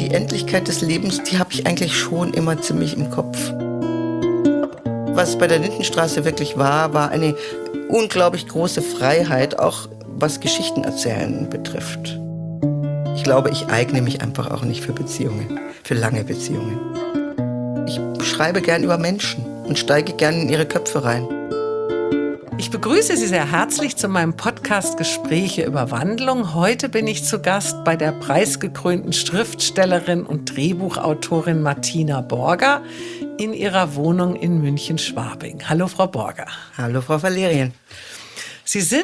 die Endlichkeit des Lebens, die habe ich eigentlich schon immer ziemlich im Kopf. Was bei der Lindenstraße wirklich war eine unglaublich große Freiheit, auch was Geschichten erzählen betrifft. Ich glaube, ich eigne mich einfach auch nicht für Beziehungen, für lange Beziehungen. Ich schreibe gern über Menschen und steige gern in ihre Köpfe rein. Ich begrüße Sie sehr herzlich zu meinem Podcast Gespräche über Wandlung. Heute bin ich zu Gast bei der preisgekrönten Schriftstellerin und Drehbuchautorin Martina Borger in ihrer Wohnung in München-Schwabing. Hallo, Frau Borger. Hallo, Frau Valerien. Sie sind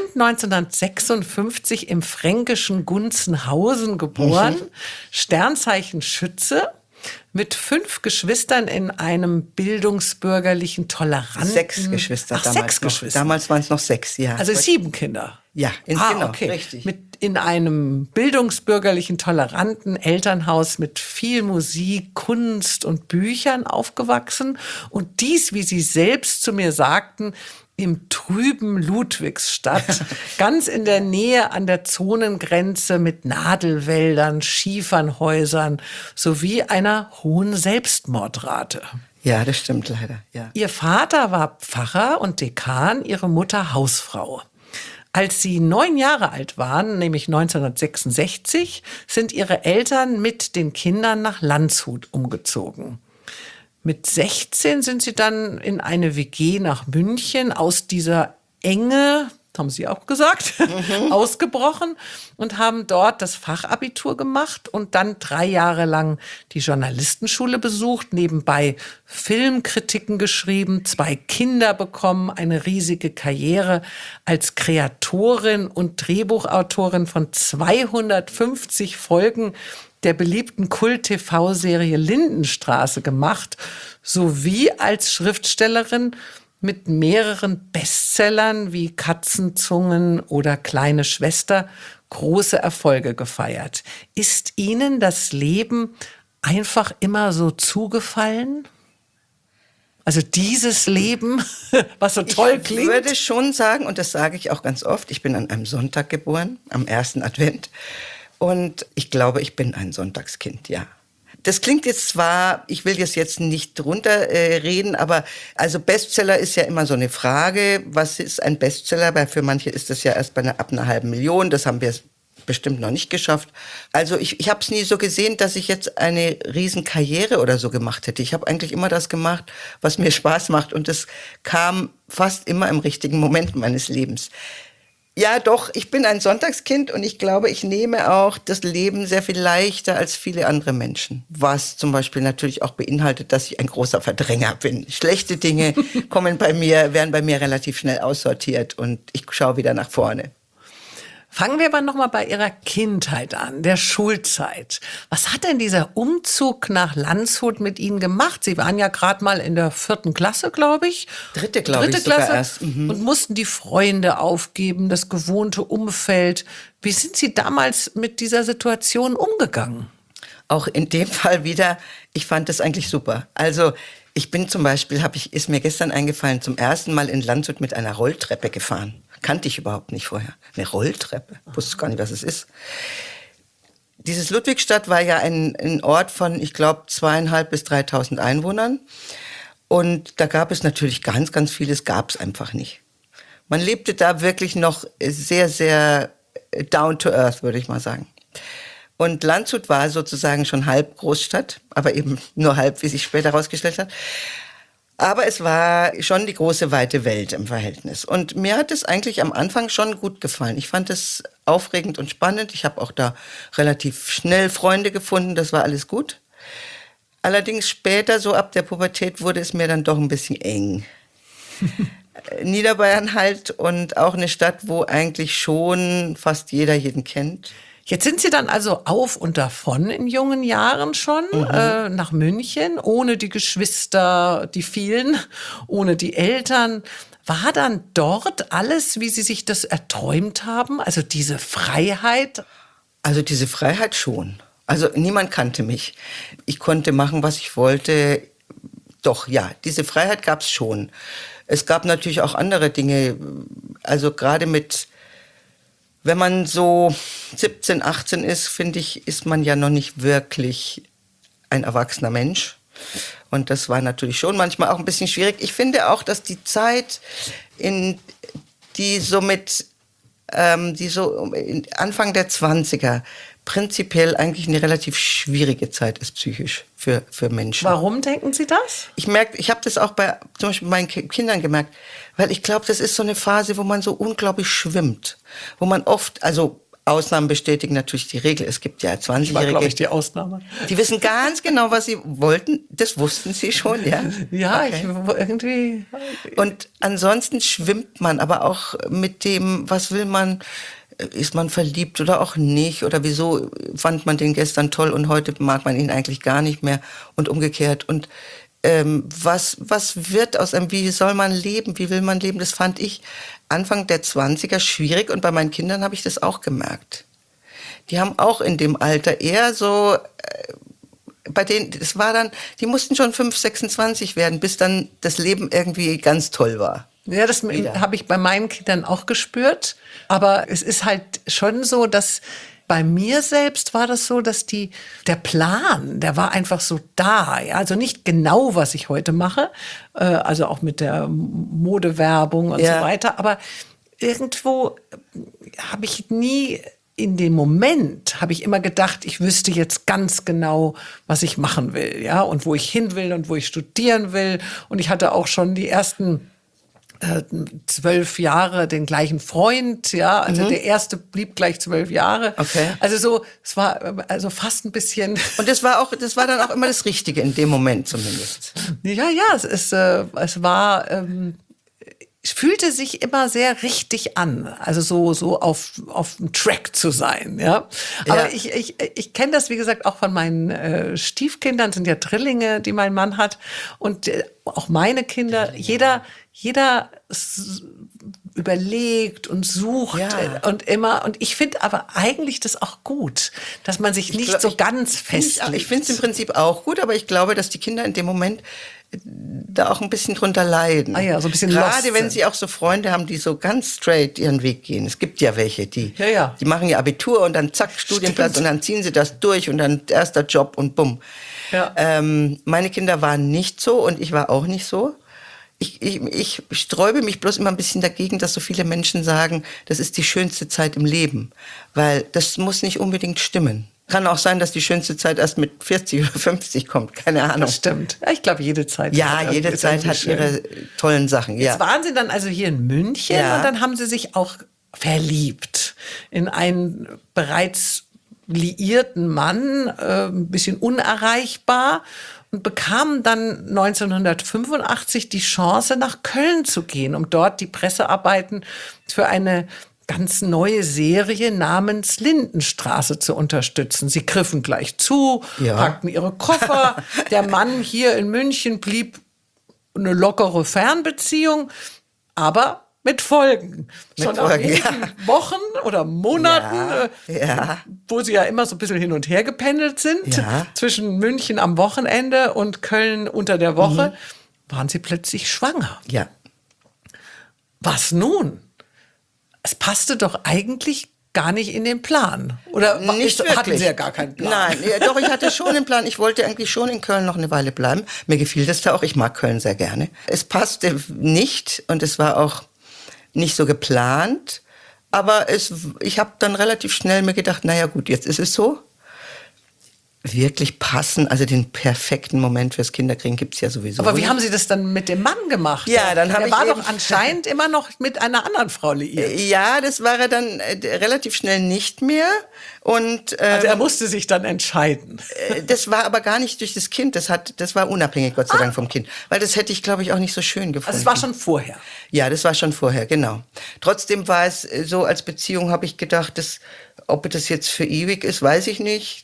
1956 im fränkischen Gunzenhausen geboren, Sternzeichen Schütze, mit 5 Geschwistern in einem bildungsbürgerlichen, toleranten... 6 Geschwister damals 6 noch. Geschwister. Damals waren es noch 6, ja. Also 7 Kinder. Ja, genau, okay. richtig. In einem bildungsbürgerlichen, toleranten Elternhaus mit viel Musik, Kunst und Büchern aufgewachsen. Und dies, wie Sie selbst zu mir sagten, im trüben Ludwigsstadt, ganz in der Nähe an der Zonengrenze mit Nadelwäldern, Schiefernhäusern sowie einer hohen Selbstmordrate. Ja, das stimmt leider, ja. Ihr Vater war Pfarrer und Dekan, ihre Mutter Hausfrau. Als sie 9 Jahre alt waren, nämlich 1966, sind ihre Eltern mit den Kindern nach Landshut umgezogen. Mit 16 sind sie dann in eine WG nach München aus dieser Enge, haben Sie auch gesagt, ausgebrochen und haben dort das Fachabitur gemacht und dann 3 Jahre lang die Journalistenschule besucht, nebenbei Filmkritiken geschrieben, 2 Kinder bekommen, eine riesige Karriere als Kreatorin und Drehbuchautorin von 250 Folgen der beliebten Kult-TV-Serie Lindenstraße gemacht, sowie als Schriftstellerin mit mehreren Bestsellern wie Katzenzungen oder Kleine Schwester große Erfolge gefeiert. Ist Ihnen das Leben einfach immer so zugefallen? Also dieses Leben, was so toll klingt? Ich würde schon sagen, und das sage ich auch ganz oft, ich bin an einem Sonntag geboren, am 1. Advent. Und ich glaube, ich bin ein Sonntagskind, ja. Das klingt jetzt zwar, ich will das jetzt nicht runterreden, aber also Bestseller ist ja immer so eine Frage. Was ist ein Bestseller? Weil für manche ist das ja erst ab einer halben Million. Das haben wir bestimmt noch nicht geschafft. Also ich habe es nie so gesehen, dass ich jetzt eine Riesenkarriere oder so gemacht hätte. Ich habe eigentlich immer das gemacht, was mir Spaß macht. Und das kam fast immer im richtigen Moment meines Lebens. Ja, doch, ich bin ein Sonntagskind und ich glaube, ich nehme auch das Leben sehr viel leichter als viele andere Menschen. Was zum Beispiel natürlich auch beinhaltet, dass ich ein großer Verdränger bin. Schlechte Dinge werden bei mir relativ schnell aussortiert und ich schaue wieder nach vorne. Fangen wir aber nochmal bei Ihrer Kindheit an, der Schulzeit. Was hat denn dieser Umzug nach Landshut mit Ihnen gemacht? Sie waren ja gerade mal in der 4. Klasse, glaube ich. Dritte Klasse sogar erst. Und mussten die Freunde aufgeben, das gewohnte Umfeld. Wie sind Sie damals mit dieser Situation umgegangen? Auch in dem Fall wieder, ich fand das eigentlich super. Also ich bin zum Beispiel, ist mir gestern eingefallen, zum ersten Mal in Landshut mit einer Rolltreppe gefahren. Kannte ich überhaupt nicht vorher. Eine Rolltreppe. Wusste gar nicht, was es ist. Dieses Ludwigstadt war ja ein Ort von, ich glaube, 2.500 bis 3.000 Einwohnern. Und da gab es natürlich ganz, ganz vieles, gab es einfach nicht. Man lebte da wirklich noch sehr, sehr down to earth, würde ich mal sagen. Und Landshut war sozusagen schon halb Großstadt, aber eben nur halb, wie sich später herausgestellt hat. Aber es war schon die große, weite Welt im Verhältnis. Und mir hat es eigentlich am Anfang schon gut gefallen. Ich fand es aufregend und spannend. Ich habe auch da relativ schnell Freunde gefunden. Das war alles gut. Allerdings später, so ab der Pubertät, wurde es mir dann doch ein bisschen eng. Niederbayern halt und auch eine Stadt, wo eigentlich schon fast jeder jeden kennt. Jetzt sind Sie dann also auf und davon in jungen Jahren schon nach München, ohne die Geschwister, die vielen, ohne die Eltern. War dann dort alles, wie Sie sich das erträumt haben? Also diese Freiheit? Also diese Freiheit schon. Also niemand kannte mich. Ich konnte machen, was ich wollte. Doch, ja, diese Freiheit gab es schon. Es gab natürlich auch andere Dinge. Also gerade wenn man so 17, 18 ist, finde ich, ist man ja noch nicht wirklich ein erwachsener Mensch. Und das war natürlich schon manchmal auch ein bisschen schwierig. Ich finde auch, dass die Zeit, die so Anfang der 20er prinzipiell eigentlich eine relativ schwierige Zeit ist psychisch für Menschen. Warum denken Sie das? Ich habe das auch zum Beispiel bei meinen Kindern gemerkt, weil ich glaube, das ist so eine Phase, wo man so unglaublich schwimmt, wo man oft, also Ausnahmen bestätigen natürlich die Regel. Es gibt ja 20-Jährige. War, glaube ich, die Ausnahme. Die wissen ganz genau, was sie wollten. Das wussten sie schon, ja? Ja, okay. Irgendwie. Und ansonsten schwimmt man aber auch mit dem, was will man, ist man verliebt oder auch nicht? Oder wieso fand man den gestern toll und heute mag man ihn eigentlich gar nicht mehr? Und umgekehrt. Und was wird aus einem, wie soll man leben? Wie will man leben? Das fand ich Anfang der 20er schwierig und bei meinen Kindern habe ich das auch gemerkt. Die haben auch in dem Alter eher so, bei denen, das war dann, die mussten schon 26 werden, bis dann das Leben irgendwie ganz toll war. Ja, das habe ich bei meinen Kindern auch gespürt. Aber es ist halt schon so, dass bei mir selbst war das so, dass der Plan, der war einfach so da. Ja? Also nicht genau, was ich heute mache, also auch mit der Modewerbung und so weiter. Aber irgendwo habe ich nie, in dem Moment habe ich immer gedacht, ich wüsste jetzt ganz genau, was ich machen will, ja, und wo ich hin will und wo ich studieren will. Und ich hatte auch schon die ersten 12 Jahre den gleichen Freund, ja, also der erste blieb gleich 12 Jahre. Okay. Also so, es war also fast ein bisschen. Und das war dann auch immer das Richtige in dem Moment zumindest. Ja, es war, es fühlte sich immer sehr richtig an, also so auf dem Track zu sein, ja. Aber ich kenne das, wie gesagt, auch von meinen Stiefkindern, sind ja Drillinge, die mein Mann hat, und auch meine Kinder, jeder überlegt und sucht und immer. Und ich finde aber eigentlich das auch gut, dass man sich nicht so ganz festlegt. Ich finde es im Prinzip auch gut, aber ich glaube, dass die Kinder in dem Moment da auch ein bisschen drunter leiden. Ah ja, so ein bisschen gerade wenn sie auch so Freunde haben, die so ganz straight ihren Weg gehen. Es gibt ja welche, die machen ihr Abitur und dann zack, Studienplatz und dann ziehen sie das durch und dann erster Job und bumm. Ja. Meine Kinder waren nicht so und ich war auch nicht so. Ich sträube mich bloß immer ein bisschen dagegen, dass so viele Menschen sagen, das ist die schönste Zeit im Leben. Weil das muss nicht unbedingt stimmen. Kann auch sein, dass die schönste Zeit erst mit 40 oder 50 kommt. Keine Ahnung. Das stimmt. Ja, ich glaube, jede Zeit. Jede Zeit hat ihre tollen Sachen. Jetzt waren Sie dann also hier in München und dann haben Sie sich auch verliebt in einen bereits liierten Mann, ein bisschen unerreichbar, und bekamen dann 1985 die Chance, nach Köln zu gehen, um dort die Pressearbeiten für eine ganz neue Serie namens Lindenstraße zu unterstützen. Sie griffen gleich zu, packten ihre Koffer. Der Mann hier in München blieb eine lockere Fernbeziehung, aber mit Folgen. Schon nach wenigen Wochen oder Monaten, wo sie ja immer so ein bisschen hin und her gependelt sind, zwischen München am Wochenende und Köln unter der Woche, waren sie plötzlich schwanger. Ja. Was nun? Es passte doch eigentlich gar nicht in den Plan. Oder hatten Sie ja gar keinen Plan? Nein, doch, ich hatte schon einen Plan. Ich wollte eigentlich schon in Köln noch eine Weile bleiben. Mir gefiel das da auch. Ich mag Köln sehr gerne. Es passte nicht und es war auch nicht so geplant. Aber ich habe dann relativ schnell mir gedacht, naja gut, jetzt ist es so. Wirklich passen, also den perfekten Moment fürs Kinderkriegen gibt's ja sowieso. Aber wie haben Sie das dann mit dem Mann gemacht? Ja, dann habe ich war doch anscheinend immer noch mit einer anderen Frau liiert. Ja, das war er dann relativ schnell nicht mehr. Und also er musste sich dann entscheiden. Das war aber gar nicht durch das Kind. Das war unabhängig, Gott sei Dank, vom Kind. Weil das hätte ich, glaube ich, auch nicht so schön gefunden. Also es war schon vorher? Ja, das war schon vorher, genau. Trotzdem war es so, als Beziehung habe ich gedacht, ob das jetzt für ewig ist, weiß ich nicht.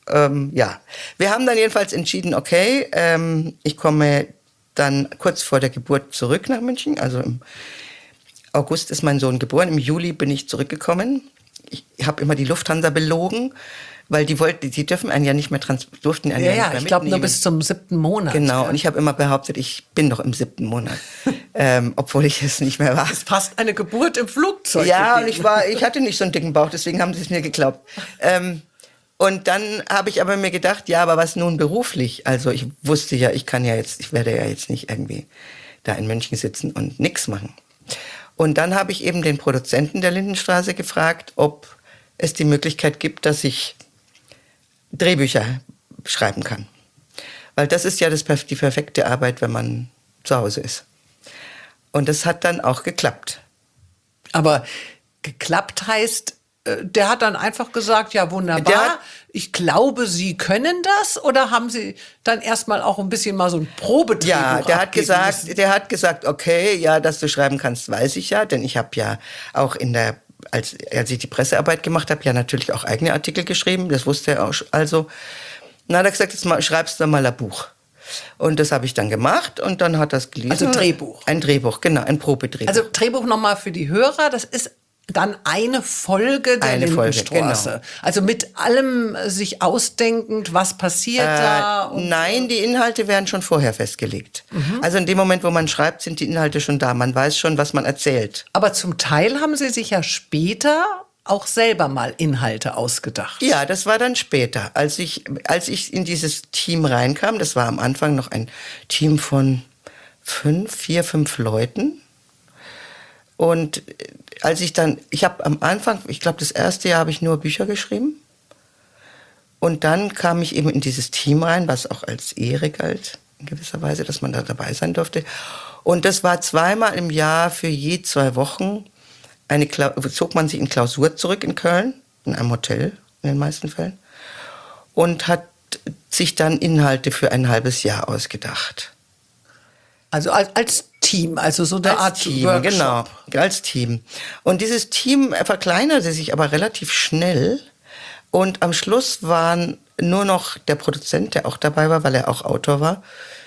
Wir haben dann jedenfalls entschieden, okay, ich komme dann kurz vor der Geburt zurück nach München. Also im August ist mein Sohn geboren, im Juli bin ich zurückgekommen. Ich habe immer die Lufthansa belogen, weil die dürfen einen ja nicht mehr durften einen ja nicht mehr ich glaube nur bis zum 7. Monat. Genau, und ich habe immer behauptet, ich bin noch im 7. Monat, obwohl ich es nicht mehr war. Es ist fast eine Geburt im Flugzeug. Ja, und ich hatte nicht so einen dicken Bauch, deswegen haben sie es mir geglaubt. Und dann habe ich aber mir gedacht, ja, aber was nun beruflich? Also ich wusste ja, ich werde ja jetzt nicht irgendwie da in München sitzen und nichts machen. Und dann habe ich eben den Produzenten der Lindenstraße gefragt, ob es die Möglichkeit gibt, dass ich Drehbücher schreiben kann. Weil das ist ja die perfekte Arbeit, wenn man zu Hause ist. Und das hat dann auch geklappt. Aber geklappt heißt, der hat dann einfach gesagt, ja wunderbar, ich glaube, Sie können das? Oder haben Sie dann erstmal auch ein bisschen mal so ein Probedrehbuch Ja, der hat abgegeben? gesagt, okay, ja, dass du schreiben kannst, weiß ich ja. Denn ich habe ja auch als ich die Pressearbeit gemacht habe, ja natürlich auch eigene Artikel geschrieben. Das wusste er auch. Also, na, hat er gesagt, jetzt schreibst du mal ein Buch. Und das habe ich dann gemacht und dann hat das gelesen. Also Drehbuch. Ein Drehbuch, genau, ein Probedrehbuch. Also Drehbuch nochmal für die Hörer, das ist dann eine Folge der Lindenstraße. Genau. Also mit allem sich ausdenkend, was passiert da. Und nein, die Inhalte werden schon vorher festgelegt. Also in dem Moment, wo man schreibt, sind die Inhalte schon da. Man weiß schon, was man erzählt. aber zum Teil haben Sie sich ja später auch selber mal Inhalte ausgedacht. Ja, das war dann später. Als ich in dieses Team reinkam, das war am Anfang noch ein Team von 5 Leuten. Und ich habe am Anfang, ich glaube, das erste Jahr habe ich nur Bücher geschrieben. Und dann kam ich eben in dieses Team rein, was auch als Ehre galt, in gewisser Weise, dass man da dabei sein durfte. Und das war 2-mal im Jahr für je 2 Wochen zog man sich in Klausur zurück in Köln, in einem Hotel in den meisten Fällen, und hat sich dann Inhalte für ein halbes Jahr ausgedacht. Also als Team, also so eine Art Team, Workshop. genau, als Team. Und dieses Team verkleinerte sich aber relativ schnell. Und am Schluss waren nur noch der Produzent, der auch dabei war, weil er auch Autor war,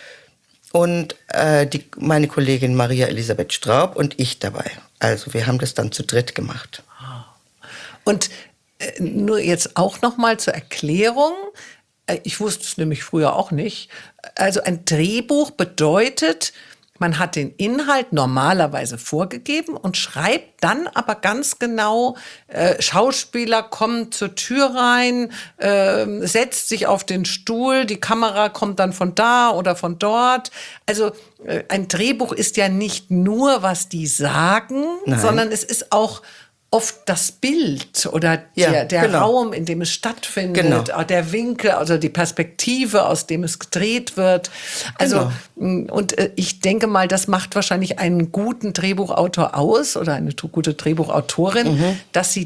und meine Kollegin Maria Elisabeth Straub und ich dabei. Also wir haben das dann zu dritt gemacht. Und nur jetzt auch noch mal zur Erklärung. Ich wusste es nämlich früher auch nicht. Also ein Drehbuch bedeutet, man hat den Inhalt normalerweise vorgegeben und schreibt dann aber ganz genau, Schauspieler kommen zur Tür rein, setzt sich auf den Stuhl, die Kamera kommt dann von da oder von dort. Also ein Drehbuch ist ja nicht nur, was die sagen, Nein. sondern es ist auch oft das Bild oder der genau. Raum, in dem es stattfindet, Genau. der Winkel, also die Perspektive, aus dem es gedreht wird. Also, und ich denke mal, das macht wahrscheinlich einen guten Drehbuchautor aus oder eine gute Drehbuchautorin, dass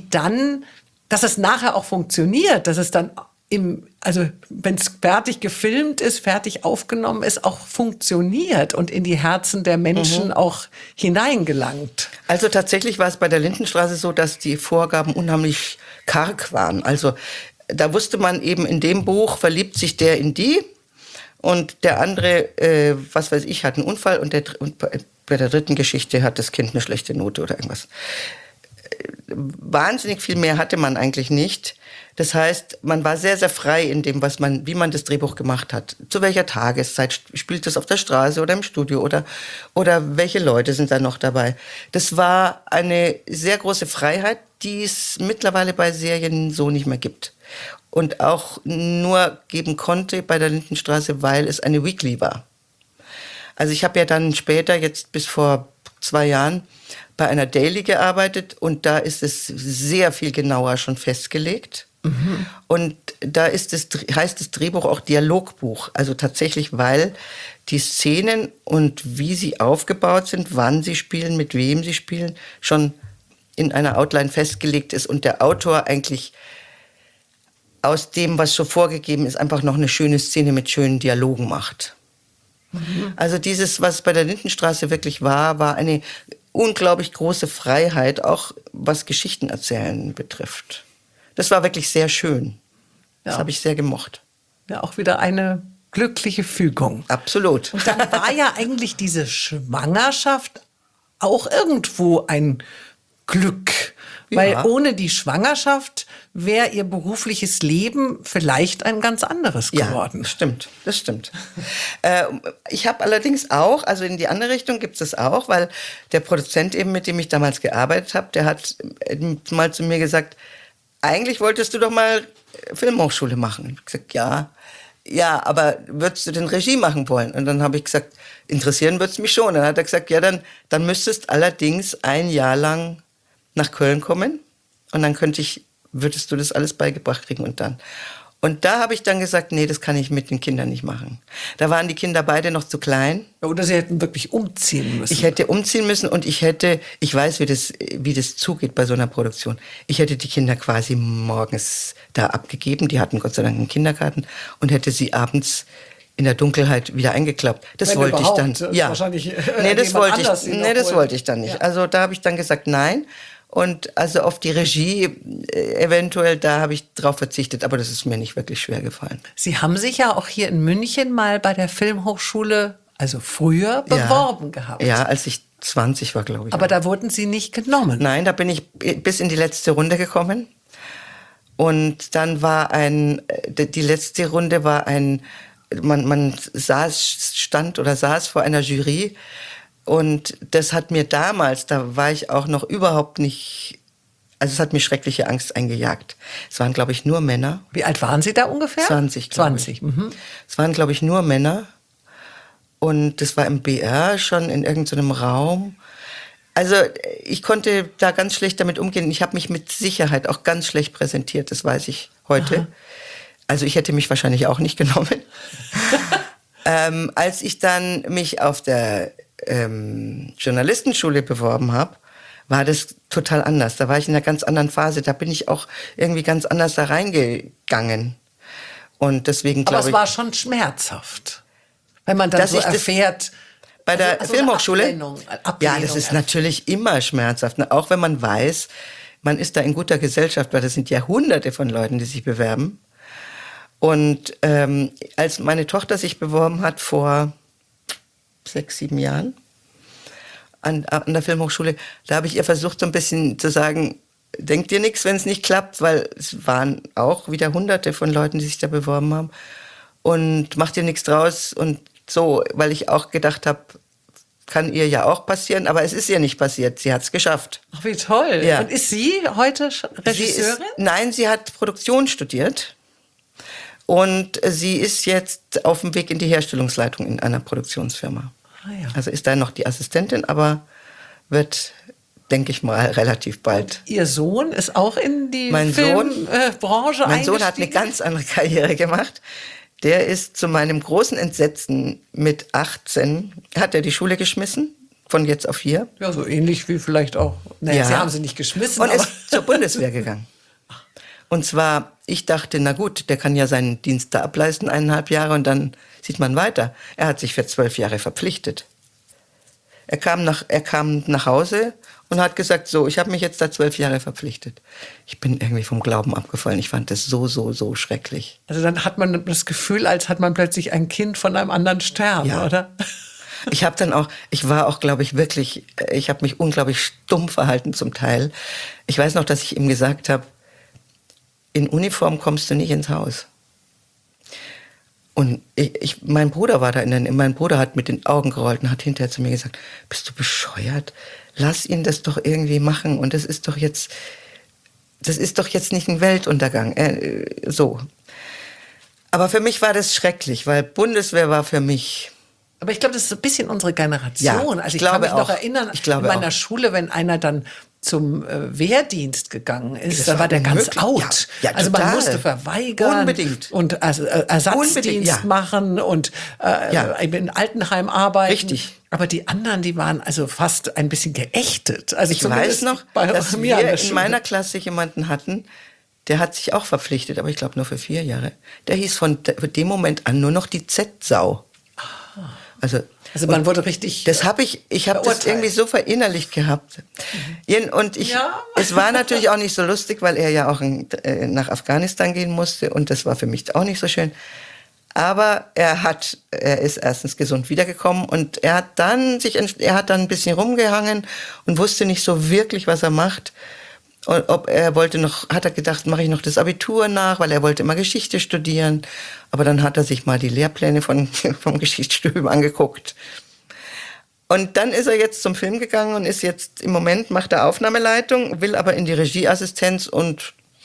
es nachher auch funktioniert, dass es dann also wenn es fertig gefilmt ist, fertig aufgenommen ist, auch funktioniert und in die Herzen der Menschen auch hineingelangt. Also tatsächlich war es bei der Lindenstraße so, dass die Vorgaben unheimlich karg waren. Also da wusste man eben, in dem Buch verliebt sich der in die und der andere, was weiß ich, hat einen Unfall und bei der dritten Geschichte hat das Kind eine schlechte Note oder irgendwas. Wahnsinnig viel mehr hatte man eigentlich nicht. Das heißt, man war sehr, sehr frei in dem, wie man das Drehbuch gemacht hat. Zu welcher Tageszeit spielt es auf der Straße oder im Studio oder welche Leute sind da noch dabei. Das war eine sehr große Freiheit, die es mittlerweile bei Serien so nicht mehr gibt. Und auch nur geben konnte bei der Lindenstraße, weil es eine Weekly war. Also ich habe ja dann später, jetzt bis vor 2 Jahren, bei einer Daily gearbeitet und da ist es sehr viel genauer schon festgelegt. Und da heißt das Drehbuch auch Dialogbuch. Also tatsächlich, weil die Szenen und wie sie aufgebaut sind, wann sie spielen, mit wem sie spielen, schon in einer Outline festgelegt ist und der Autor eigentlich aus dem, was schon vorgegeben ist, einfach noch eine schöne Szene mit schönen Dialogen macht. Also dieses, was bei der Lindenstraße wirklich war eine unglaublich große Freiheit, auch was Geschichtenerzählen betrifft. Das war wirklich sehr schön. Das habe ich sehr gemocht. Ja, auch wieder eine glückliche Fügung. Absolut. Und dann war ja eigentlich diese Schwangerschaft auch irgendwo ein Glück. Weil ohne die Schwangerschaft wäre ihr berufliches Leben vielleicht ein ganz anderes geworden. Ja, das stimmt. Ich habe allerdings auch, also in die andere Richtung gibt es auch, weil der Produzent eben, mit dem ich damals gearbeitet habe, der hat mal zu mir gesagt, eigentlich wolltest du doch mal Filmhochschule machen. Ich habe gesagt, ja. Ja, aber würdest du denn Regie machen wollen? Und dann habe ich gesagt, interessieren würde es mich schon. Dann hat er gesagt, ja, dann müsstest allerdings ein Jahr lang nach Köln kommen und dann würdest du das alles beigebracht kriegen und dann. Und da habe ich dann gesagt, nee, das kann ich mit den Kindern nicht machen. Da waren die Kinder beide noch zu klein. Oder sie hätten wirklich umziehen müssen. Ich hätte umziehen müssen und ich weiß, wie das zugeht bei so einer Produktion. Ich hätte die Kinder quasi morgens da abgegeben, die hatten Gott sei Dank einen Kindergarten, und hätte sie abends in der Dunkelheit wieder eingeklappt. Das Wenn wollte ich dann. überhaupt, Ja. wahrscheinlich, Nee, das wollte ich. Nee, Das wollte ich dann nicht. Ja. Also da habe ich dann gesagt, nein. Und also auf die Regie eventuell, da habe ich drauf verzichtet, aber das ist mir nicht wirklich schwer gefallen. Sie haben sich ja auch hier in München mal bei der Filmhochschule, also früher, beworben gehabt. Ja, als ich 20 war, glaube ich. Aber da wurden Sie nicht genommen. Nein, da bin ich bis in die letzte Runde gekommen. Und dann war die letzte Runde war man saß vor einer Jury. Und das hat mir damals, da war ich auch noch überhaupt nicht, also es hat mir schreckliche Angst eingejagt. Es waren, glaube ich, nur Männer. Wie alt waren Sie da ungefähr? 20, glaube ich. 20. Mhm. Es waren, glaube ich, nur Männer. Und das war im BR schon in irgendeinem Raum. Also ich konnte da ganz schlecht damit umgehen. Ich habe mich mit Sicherheit auch ganz schlecht präsentiert, das weiß ich heute. Aha. Also ich hätte mich wahrscheinlich auch nicht genommen. Als ich dann mich auf der Journalistenschule beworben habe, war das total anders. Da war ich in einer ganz anderen Phase. Da bin ich auch irgendwie ganz anders da reingegangen. Und deswegen glaube ich... Aber es war schon schmerzhaft, wenn man dann so erfährt... Bei der Filmhochschule? Ablehnung, ja, das ist natürlich immer schmerzhaft. Auch wenn man weiß, man ist da in guter Gesellschaft, weil das sind ja Hunderte von Leuten, die sich bewerben. Und als meine Tochter sich beworben hat vor 6, 7 Jahren an der Filmhochschule, da habe ich ihr versucht, so ein bisschen zu sagen, denkt dir nichts, wenn es nicht klappt, weil es waren auch wieder Hunderte von Leuten, die sich da beworben haben. Und macht dir nichts draus und so, weil ich auch gedacht habe, kann ihr ja auch passieren, aber es ist ihr nicht passiert. Sie hat es geschafft. Ach, wie toll. Ja. Und ist sie heute Regisseurin? Nein, sie hat Produktion studiert. Und sie ist jetzt auf dem Weg in die Herstellungsleitung in einer Produktionsfirma. Ah, ja. Also ist da noch die Assistentin, aber wird, denke ich mal, relativ bald. Ihr Sohn ist auch in die Filmbranche eingestiegen? Mein Sohn hat eine ganz andere Karriere gemacht. Der ist zu meinem großen Entsetzen mit 18, hat er die Schule geschmissen, von jetzt auf hier. Ja, so ähnlich wie vielleicht auch, naja, Sie haben sie nicht geschmissen. Und ist zur Bundeswehr gegangen. Und zwar, ich dachte, na gut, der kann ja seinen Dienst da ableisten, 1,5 Jahre, und dann sieht man weiter. Er hat sich für 12 Jahre verpflichtet. Er kam nach Hause und hat gesagt, so, ich habe mich jetzt da 12 Jahre verpflichtet. Ich bin irgendwie vom Glauben abgefallen. Ich fand das so schrecklich. Also dann hat man das Gefühl, als hat man plötzlich ein Kind von einem anderen Stern, ja. Oder? Ich war auch, glaube ich, wirklich, ich habe mich unglaublich stumm verhalten zum Teil. Ich weiß noch, dass ich ihm gesagt habe, in Uniform kommst du nicht ins Haus. Und mein Bruder war da, mein Bruder hat mit den Augen gerollt und hat hinterher zu mir gesagt, bist du bescheuert? Lass ihn das doch irgendwie machen. Und das ist doch jetzt nicht ein Weltuntergang. So. Aber für mich war das schrecklich, weil Bundeswehr war für mich... Aber ich glaube, das ist ein bisschen unsere Generation. Ja, also ich kann mich noch erinnern, in meiner Schule, wenn einer dann zum Wehrdienst gegangen ist, da war der ganz out. Ja, also man musste verweigern. Unbedingt. Und Ersatzdienst machen und in Altenheim arbeiten. Richtig. Aber die anderen, die waren also fast ein bisschen geächtet. Also ich weiß noch, dass wir in meiner Klasse jemanden hatten, der hat sich auch verpflichtet, aber ich glaube nur für 4 Jahre. Der hieß von dem Moment an nur noch die Z-Sau. Also man wurde richtig. Das habe ich habe das irgendwie so verinnerlicht gehabt. Und es war natürlich auch nicht so lustig, weil er ja auch nach Afghanistan gehen musste und das war für mich auch nicht so schön. Aber er ist erstens gesund wiedergekommen und er hat dann ein bisschen rumgehangen und wusste nicht so wirklich, was er macht. Und hat er gedacht, mache ich noch das Abitur nach, weil er wollte immer Geschichte studieren. Aber dann hat er sich mal die Lehrpläne vom Geschichtsstudium angeguckt. Und dann ist er jetzt zum Film gegangen und ist jetzt, im Moment macht er Aufnahmeleitung, will aber in die Regieassistenz und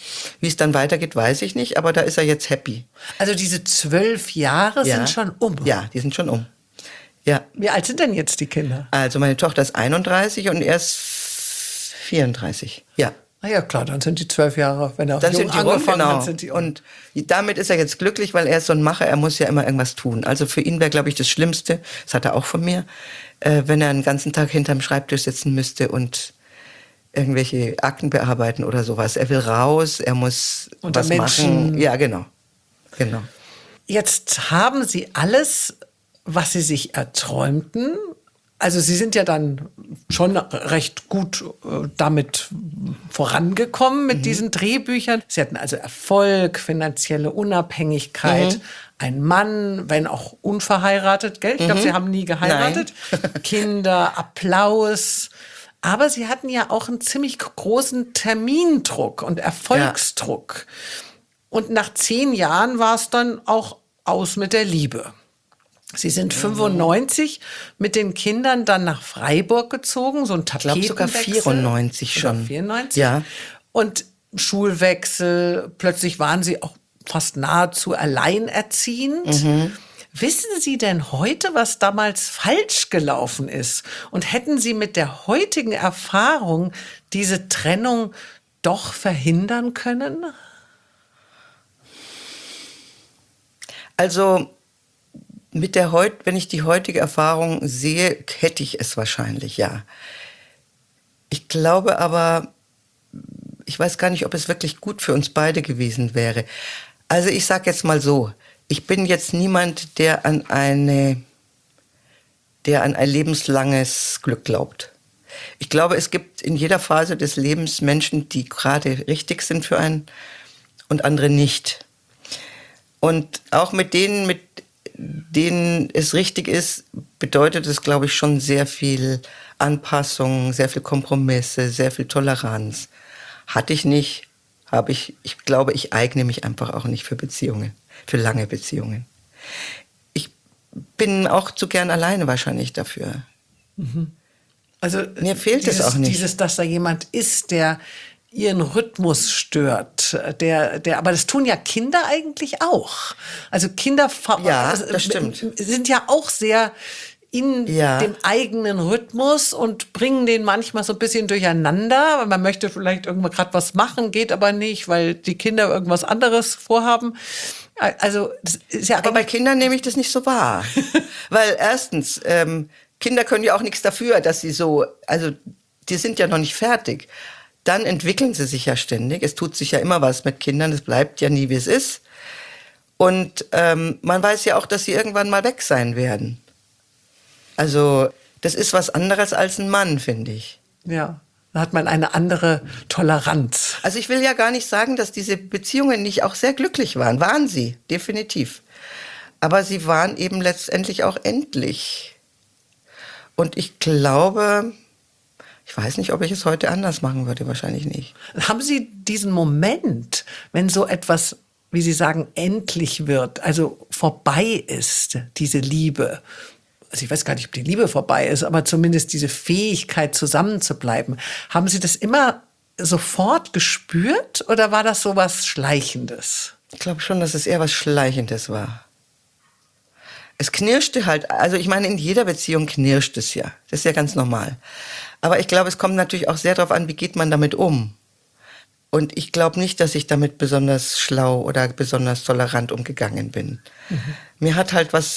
Wie es dann weitergeht, weiß ich nicht, aber da ist er jetzt happy. Also diese 12 Jahre Ja. sind schon um. Ja, die sind schon um. Ja. Wie alt sind denn jetzt die Kinder? Also meine Tochter ist 31 und er ist 34. Ja. Na ja, klar, dann sind die 12 Jahre, wenn er Dann jung sind die rum, angefangen genau. hat, sind die um. Und damit ist er jetzt glücklich, weil er ist so ein Macher, er muss ja immer irgendwas tun. Also für ihn wäre, glaube ich, das Schlimmste, das hat er auch von mir, wenn er einen ganzen Tag hinterm Schreibtisch sitzen müsste und irgendwelche Akten bearbeiten oder sowas. Er will raus, er muss Unter was Menschen. machen. Ja, genau. Genau. Jetzt haben Sie alles, was Sie sich erträumten. Also Sie sind ja dann schon recht gut damit vorangekommen mit diesen Drehbüchern. Sie hatten also Erfolg, finanzielle Unabhängigkeit, ein Mann, wenn auch unverheiratet, gell? Ich glaube, Sie haben nie geheiratet. Kinder, Applaus. Aber Sie hatten ja auch einen ziemlich großen Termindruck und Erfolgsdruck. Und nach 10 Jahren war es dann auch aus mit der Liebe. Sie sind 95 mit den Kindern dann nach Freiburg gezogen, so ein Tapetenwechsel. Ich glaube sogar 94 schon. Sogar 94? Ja. Und Schulwechsel, plötzlich waren Sie auch fast nahezu alleinerziehend. Wissen Sie denn heute, was damals falsch gelaufen ist? Und hätten Sie mit der heutigen Erfahrung diese Trennung doch verhindern können? Also wenn ich die heutige Erfahrung sehe, hätte ich es wahrscheinlich, ja. Ich glaube aber, ich weiß gar nicht, ob es wirklich gut für uns beide gewesen wäre. Also ich sage jetzt mal so, ich bin jetzt niemand, der an ein lebenslanges Glück glaubt. Ich glaube, es gibt in jeder Phase des Lebens Menschen, die gerade richtig sind für einen und andere nicht. Und auch mit denen es richtig ist, bedeutet es, glaube ich, schon sehr viel Anpassung, sehr viel Kompromisse, sehr viel Toleranz. Hatte ich nicht, habe ich. Ich glaube, ich eigne mich einfach auch nicht für Beziehungen, für lange Beziehungen. Ich bin auch zu gern alleine wahrscheinlich dafür. Also Mir fehlt es auch nicht. Dass da jemand ist, der ihren Rhythmus stört, aber das tun ja Kinder eigentlich auch. Also Kinder Ja, das stimmt. Sind ja auch sehr in dem eigenen Rhythmus und bringen den manchmal so ein bisschen durcheinander, weil man möchte vielleicht irgendwann gerade was machen, geht aber nicht, weil die Kinder irgendwas anderes vorhaben. Also das ist ja. Aber bei Kindern nehme ich das nicht so wahr, weil erstens Kinder können ja auch nichts dafür, dass sie so, also die sind ja noch nicht fertig. Dann entwickeln sie sich ja ständig. Es tut sich ja immer was mit Kindern. Es bleibt ja nie, wie es ist. Und man weiß ja auch, dass sie irgendwann mal weg sein werden. Also das ist was anderes als ein Mann, finde ich. Ja, da hat man eine andere Toleranz. Also ich will ja gar nicht sagen, dass diese Beziehungen nicht auch sehr glücklich waren. Waren sie, definitiv. Aber sie waren eben letztendlich auch endlich. Und ich glaube, ich weiß nicht, ob ich es heute anders machen würde, wahrscheinlich nicht. Haben Sie diesen Moment, wenn so etwas, wie Sie sagen, endlich wird, also vorbei ist, diese Liebe? Also ich weiß gar nicht, ob die Liebe vorbei ist, aber zumindest diese Fähigkeit, zusammenzubleiben. Haben Sie das immer sofort gespürt oder war das so was Schleichendes? Ich glaube schon, dass es eher was Schleichendes war. Es knirschte halt, also ich meine, in jeder Beziehung knirscht es ja. Das ist ja ganz normal. Aber ich glaube, es kommt natürlich auch sehr darauf an, wie geht man damit um. Und ich glaube nicht, dass ich damit besonders schlau oder besonders tolerant umgegangen bin. Mir hat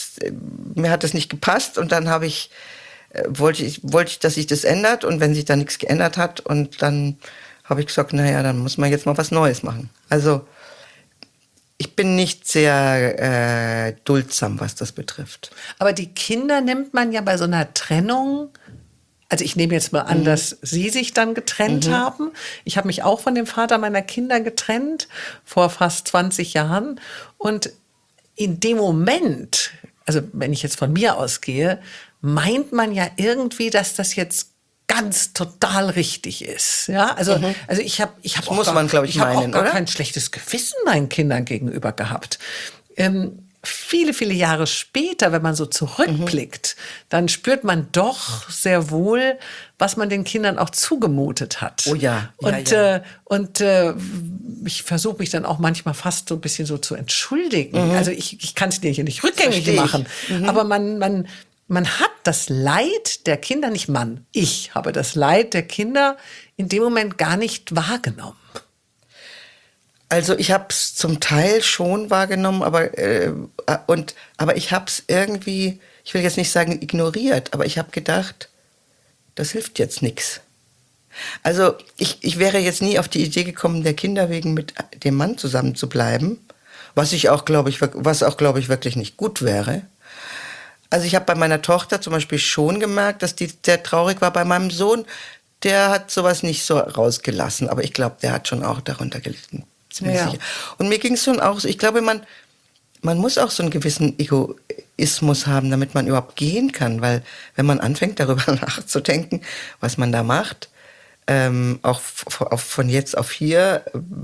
es nicht gepasst und dann wollte ich, dass sich das ändert und wenn sich da nichts geändert hat und dann habe ich gesagt, naja, dann muss man jetzt mal was Neues machen. Also ich bin nicht sehr duldsam, was das betrifft. Aber die Kinder nimmt man ja bei so einer Trennung. Also ich nehme jetzt mal an, dass Sie sich dann getrennt haben. Ich habe mich auch von dem Vater meiner Kinder getrennt, vor fast 20 Jahren. Und in dem Moment, also wenn ich jetzt von mir ausgehe, meint man ja irgendwie, dass das jetzt ganz total richtig ist. Ja, also ich habe muss man, glaube ich, meinen, auch gar oder? kein schlechtes Gewissen meinen Kindern gegenüber gehabt. viele, viele Jahre später, wenn man so zurückblickt, dann spürt man doch sehr wohl, was man den Kindern auch zugemutet hat. Oh ja, Und ich versuche mich dann auch manchmal fast so ein bisschen so zu entschuldigen. Also ich kann es dir nicht rückgängig Versteh ich. machen, aber man hat das Leid der Kinder, nicht Mann, ich habe das Leid der Kinder in dem Moment gar nicht wahrgenommen. Also ich habe es zum Teil schon wahrgenommen, aber ich habe es irgendwie, ich will jetzt nicht sagen ignoriert, aber ich habe gedacht, das hilft jetzt nichts. Also ich wäre jetzt nie auf die Idee gekommen, der Kinder wegen mit dem Mann zusammen zu bleiben, was auch, glaube ich, wirklich nicht gut wäre. Also ich habe bei meiner Tochter zum Beispiel schon gemerkt, dass die sehr traurig war. Bei meinem Sohn, der hat sowas nicht so rausgelassen, aber ich glaube, der hat schon auch darunter gelitten. Ziemlich sicher. Und mir ging es schon auch so, ich glaube, man muss auch so einen gewissen Egoismus haben, damit man überhaupt gehen kann, weil wenn man anfängt, darüber nachzudenken, was man da macht, auch von jetzt auf hier,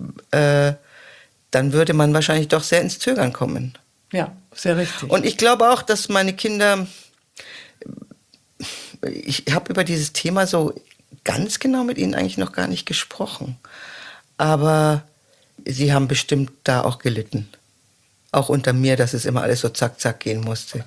dann würde man wahrscheinlich doch sehr ins Zögern kommen. Ja, sehr richtig. Und ich glaube auch, dass meine Kinder, ich habe über dieses Thema so ganz genau mit ihnen eigentlich noch gar nicht gesprochen, aber sie haben bestimmt da auch gelitten. Auch unter mir, dass es immer alles so zack, zack gehen musste.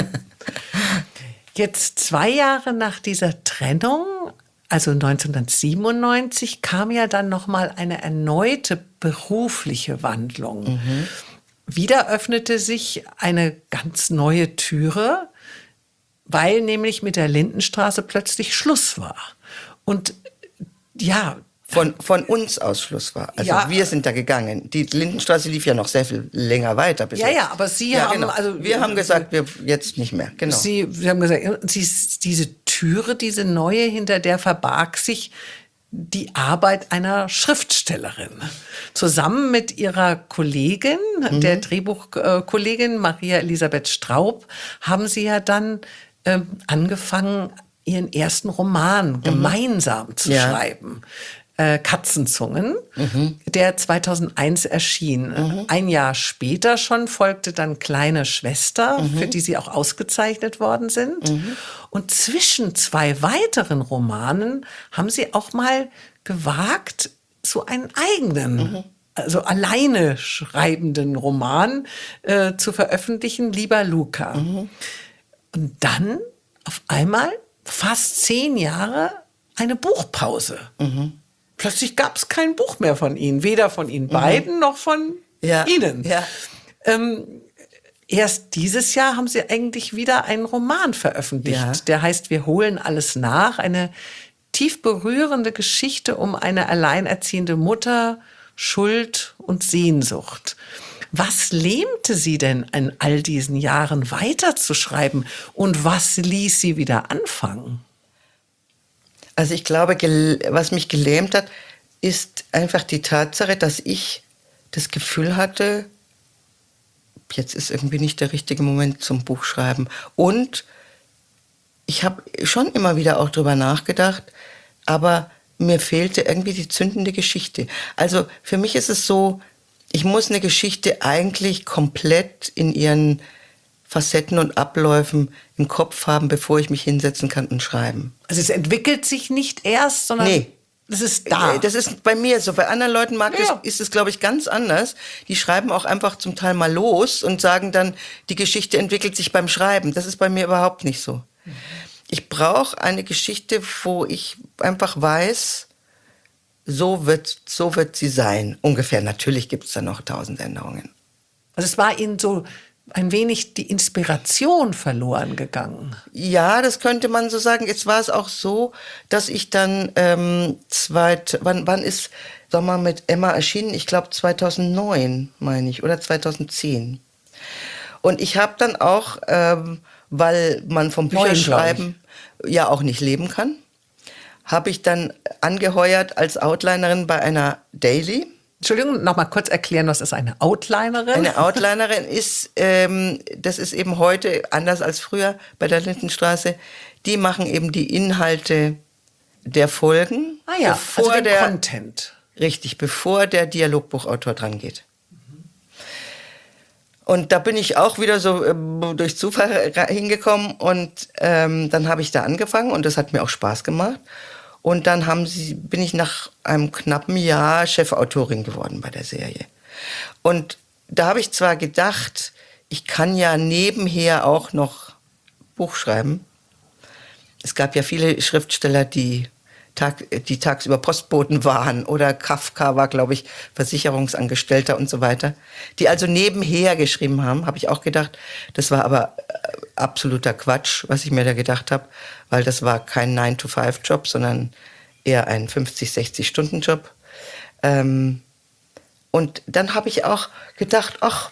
Jetzt 2 Jahre nach dieser Trennung, also 1997, kam ja dann nochmal eine erneute berufliche Wandlung. Wieder öffnete sich eine ganz neue Türe, weil nämlich mit der Lindenstraße plötzlich Schluss war. Und ja, Von uns aus Schluss war. Also Ja. wir sind da gegangen. Die Lindenstraße lief ja noch sehr viel länger weiter. Bis Ja, jetzt. ja, aber Sie haben, genau. also- wir haben gesagt, wir jetzt nicht mehr. Genau. Sie haben gesagt, diese Türe, diese neue, hinter der verbarg sich die Arbeit einer Schriftstellerin. Zusammen mit ihrer Kollegin, der Drehbuchkollegin Maria Elisabeth Straub, haben sie ja dann angefangen, ihren ersten Roman gemeinsam zu schreiben. Katzenzungen, der 2001 erschien. Ein Jahr später schon folgte dann Kleine Schwester, für die sie auch ausgezeichnet worden sind. Und zwischen 2 weiteren Romanen haben sie auch mal gewagt, so einen eigenen, also alleine schreibenden Roman zu veröffentlichen, Lieber Luca. Und dann auf einmal, fast 10 Jahre, eine Buchpause. Plötzlich gab es kein Buch mehr von Ihnen, weder von Ihnen beiden noch von Ihnen. Ja. Erst dieses Jahr haben Sie eigentlich wieder einen Roman veröffentlicht, Ja. der heißt Wir holen alles nach, eine tief berührende Geschichte um eine alleinerziehende Mutter, Schuld und Sehnsucht. Was lähmte Sie denn in all diesen Jahren weiterzuschreiben und was ließ Sie wieder anfangen? Also ich glaube, was mich gelähmt hat, ist einfach die Tatsache, dass ich das Gefühl hatte, jetzt ist irgendwie nicht der richtige Moment zum Buchschreiben. Und ich habe schon immer wieder auch drüber nachgedacht, aber mir fehlte irgendwie die zündende Geschichte. Also für mich ist es so, ich muss eine Geschichte eigentlich komplett in ihren Facetten und Abläufen im Kopf haben, bevor ich mich hinsetzen kann und schreiben. Also es entwickelt sich nicht erst, sondern Nee. es ist da. Das ist bei mir so. Bei anderen Leuten Ja. ist es, glaube ich, ganz anders. Die schreiben auch einfach zum Teil mal los und sagen dann, die Geschichte entwickelt sich beim Schreiben. Das ist bei mir überhaupt nicht so. Ich brauche eine Geschichte, wo ich einfach weiß, so wird sie sein. Ungefähr. Natürlich gibt es da noch 1000 Änderungen. Also es war Ihnen so ein wenig die Inspiration verloren gegangen. Ja, das könnte man so sagen. Jetzt war es auch so, dass ich dann, wann ist Sommer mit Emma erschienen? Ich glaube 2009, meine ich, oder 2010. Und ich habe dann auch, weil man vom Bücherschreiben ja auch nicht leben kann, habe ich dann angeheuert als Outlinerin bei einer Daily. Entschuldigung, noch mal kurz erklären, was ist eine Outlinerin? Eine Outlinerin ist, das ist eben heute anders als früher bei der Lindenstraße, die machen eben die Inhalte der Folgen. Ah ja, bevor also den Content. Richtig, bevor der Dialogbuchautor dran geht. Und da bin ich auch wieder so durch Zufall hingekommen und dann habe ich da angefangen und das hat mir auch Spaß gemacht. Und dann bin ich nach einem knappen Jahr Chefautorin geworden bei der Serie. Und da habe ich zwar gedacht, ich kann ja nebenher auch noch Buch schreiben. Es gab ja viele Schriftsteller, die tagsüber Postboten waren oder Kafka war, glaube ich, Versicherungsangestellter und so weiter, die also nebenher geschrieben haben, habe ich auch gedacht. Das war aber absoluter Quatsch, was ich mir da gedacht habe, weil das war kein 9-to-5-Job, sondern eher ein 50-60-Stunden-Job. Und dann habe ich auch gedacht, ach,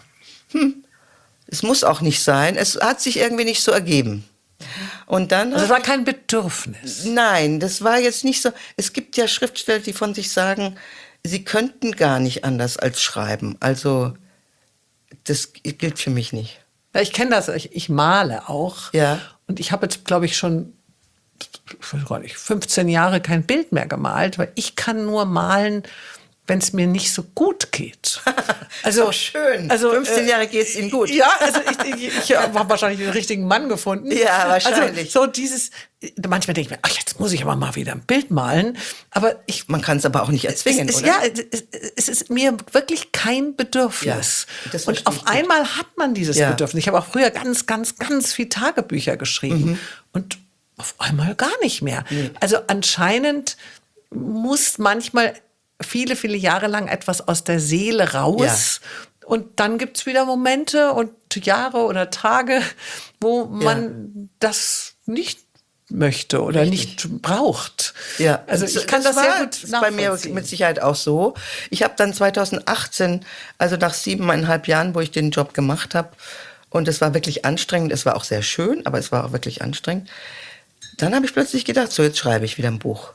es muss auch nicht sein. Es hat sich irgendwie nicht so ergeben. Und dann Also es war kein Bedürfnis. Nein, das war jetzt nicht so. Es gibt ja Schriftsteller, die von sich sagen, sie könnten gar nicht anders als schreiben. Also das gilt für mich nicht. Ja, ich kenne das, ich male auch. Ja. Und ich habe jetzt, glaube ich, schon, ich weiß gar nicht, 15 Jahre kein Bild mehr gemalt, weil ich kann nur malen, wenn es mir nicht so gut geht. Also schön. Also 15 Jahre geht es Ihnen gut. Ja, also ich habe wahrscheinlich den richtigen Mann gefunden. Ja, wahrscheinlich. Also so dieses, manchmal denke ich mir, ach, jetzt muss ich aber mal wieder ein Bild malen. Aber man kann es aber auch nicht erzwingen, oder? Ja, es ist mir wirklich kein Bedürfnis. Ja, und auf einmal hat man dieses Bedürfnis. Ich habe auch früher ganz, ganz, ganz viel Tagebücher geschrieben. Und auf einmal gar nicht mehr. Also anscheinend muss manchmal viele, viele Jahre lang etwas aus der Seele raus. Ja. Und dann gibt es wieder Momente und Jahre oder Tage, wo man das nicht möchte oder nicht braucht. Ja, also ich kann das sehr gut nachvollziehen. Bei mir mit Sicherheit auch so. Ich habe dann 2018, also nach 7,5 Jahren, wo ich den Job gemacht habe, und es war wirklich anstrengend, es war auch sehr schön, aber es war auch wirklich anstrengend, dann habe ich plötzlich gedacht, so jetzt schreibe ich wieder ein Buch.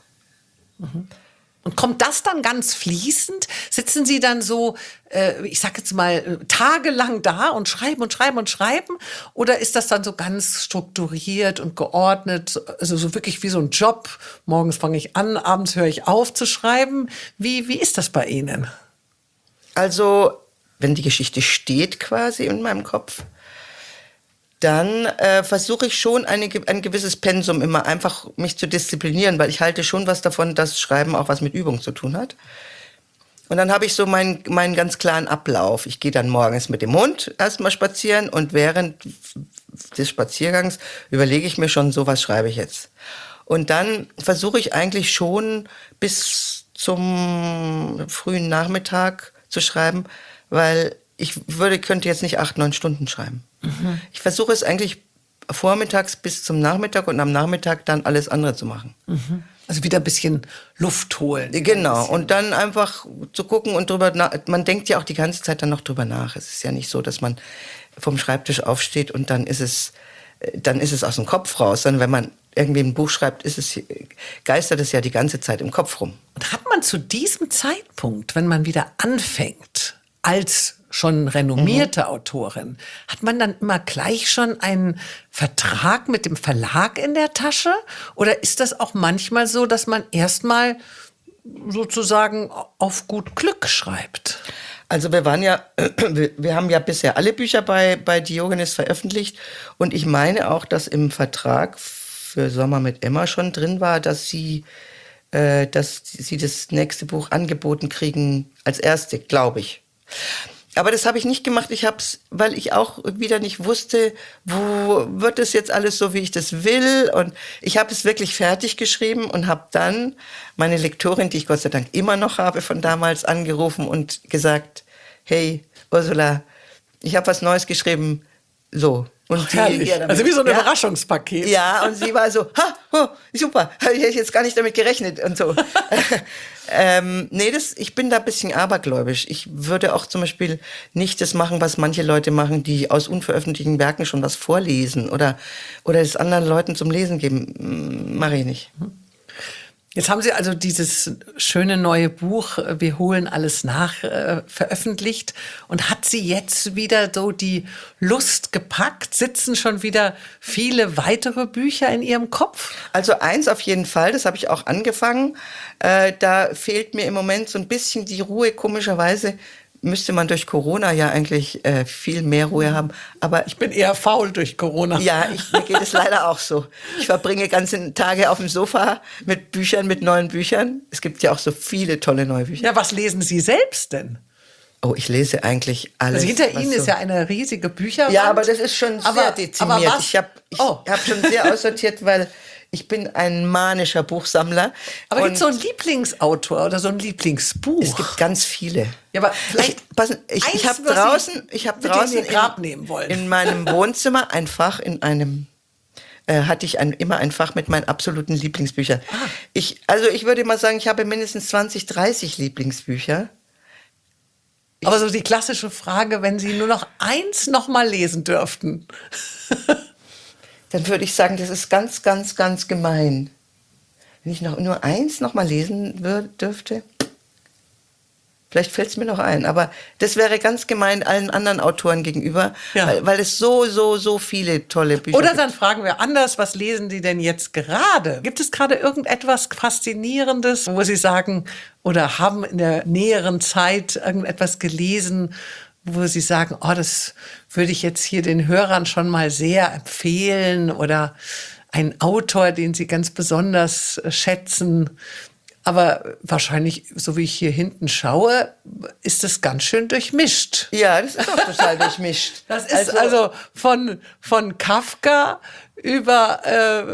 Und kommt das dann ganz fließend? Sitzen Sie dann so, ich sag jetzt mal, tagelang da und schreiben und schreiben und schreiben? Oder ist das dann so ganz strukturiert und geordnet, also so wirklich wie so ein Job? Morgens fange ich an, abends höre ich auf zu schreiben. Wie ist das bei Ihnen? Also, wenn die Geschichte steht quasi in meinem Kopf, dann versuche ich schon ein gewisses Pensum immer einfach mich zu disziplinieren, weil ich halte schon was davon, dass Schreiben auch was mit Übung zu tun hat. Und dann habe ich so meinen ganz klaren Ablauf. Ich gehe dann morgens mit dem Hund erstmal spazieren und während des Spaziergangs überlege ich mir schon, so was schreibe ich jetzt. Und dann versuche ich eigentlich schon bis zum frühen Nachmittag zu schreiben, weil ich könnte jetzt nicht 8-9 Stunden schreiben. Ich versuche es eigentlich vormittags bis zum Nachmittag und am Nachmittag dann alles andere zu machen. Also wieder ein bisschen Luft holen. Genau, und dann einfach zu gucken und man denkt ja auch die ganze Zeit dann noch drüber nach. Es ist ja nicht so, dass man vom Schreibtisch aufsteht und dann ist es aus dem Kopf raus. Sondern wenn man irgendwie ein Buch schreibt, geistert es ja die ganze Zeit im Kopf rum. Und hat man zu diesem Zeitpunkt, wenn man wieder anfängt, als schon renommierte Autorin, hat man dann immer gleich schon einen Vertrag mit dem Verlag in der Tasche? Oder ist das auch manchmal so, dass man erstmal sozusagen auf gut Glück schreibt? Also wir haben ja bisher alle Bücher bei Diogenes veröffentlicht und ich meine auch, dass im Vertrag für Sommer mit Emma schon drin war, dass sie das nächste Buch angeboten kriegen als erste, glaube ich. Aber das habe ich nicht gemacht. Weil ich auch wieder nicht wusste, wo wird es jetzt alles so, wie ich das will. Und ich habe es wirklich fertig geschrieben und habe dann meine Lektorin, die ich Gott sei Dank immer noch habe von damals, angerufen und gesagt, hey Ursula, ich habe was Neues geschrieben, so. Und also wie so ein Überraschungspaket. Ja, und sie war so, super, habe ich jetzt gar nicht damit gerechnet und so. Ich bin da ein bisschen abergläubisch. Ich würde auch zum Beispiel nicht das machen, was manche Leute machen, die aus unveröffentlichten Werken schon was vorlesen oder es anderen Leuten zum Lesen geben. Mache ich nicht. Jetzt haben Sie also dieses schöne neue Buch Wir holen alles nach veröffentlicht und hat Sie jetzt wieder so die Lust gepackt? Sitzen schon wieder viele weitere Bücher in Ihrem Kopf? Also eins auf jeden Fall, das habe ich auch angefangen. Da fehlt mir im Moment so ein bisschen die Ruhe, komischerweise müsste man durch Corona ja eigentlich viel mehr Ruhe haben. Aber Ich bin eher faul durch Corona. ja, mir geht es leider auch so. Ich verbringe ganze Tage auf dem Sofa mit Büchern, mit neuen Büchern. Es gibt ja auch so viele tolle neue Bücher. Ja, was lesen Sie selbst denn? Oh, ich lese eigentlich alles. Also hinter was Ihnen so ist ja eine riesige Bücherwand. Ja, aber das ist schon sehr dezimiert. was? Ich habe schon sehr aussortiert, weil ich bin ein manischer Buchsammler. Aber gibt Und es so einen Lieblingsautor oder so ein Lieblingsbuch? es gibt ganz viele. Ja, aber vielleicht Ich eins, habe was Sie draußen, mit in Ihr Grab nehmen wollen. in meinem Wohnzimmer ein Fach hatte ich immer ein Fach mit meinen absoluten Lieblingsbüchern. Also ich würde mal sagen, ich habe mindestens 20, 30 Lieblingsbücher. Aber so die klassische Frage, wenn Sie nur noch eins noch mal lesen dürften. Dann würde ich sagen, das ist ganz, ganz, ganz gemein. Wenn ich nur eins noch mal lesen dürfte, vielleicht fällt es mir noch ein, aber das wäre ganz gemein allen anderen Autoren gegenüber, Ja. weil es so viele tolle Bücher Oder gibt. dann fragen wir anders, was lesen Sie denn jetzt gerade? Gibt es gerade irgendetwas Faszinierendes, wo Sie sagen, oder haben in der näheren Zeit irgendetwas gelesen, wo Sie sagen, oh, das würde ich jetzt hier den Hörern schon mal sehr empfehlen, oder ein Autor, den Sie ganz besonders schätzen? Aber wahrscheinlich, so wie ich hier hinten schaue, ist es ganz schön durchmischt. Ja, das ist auch total durchmischt. Das ist also von Kafka über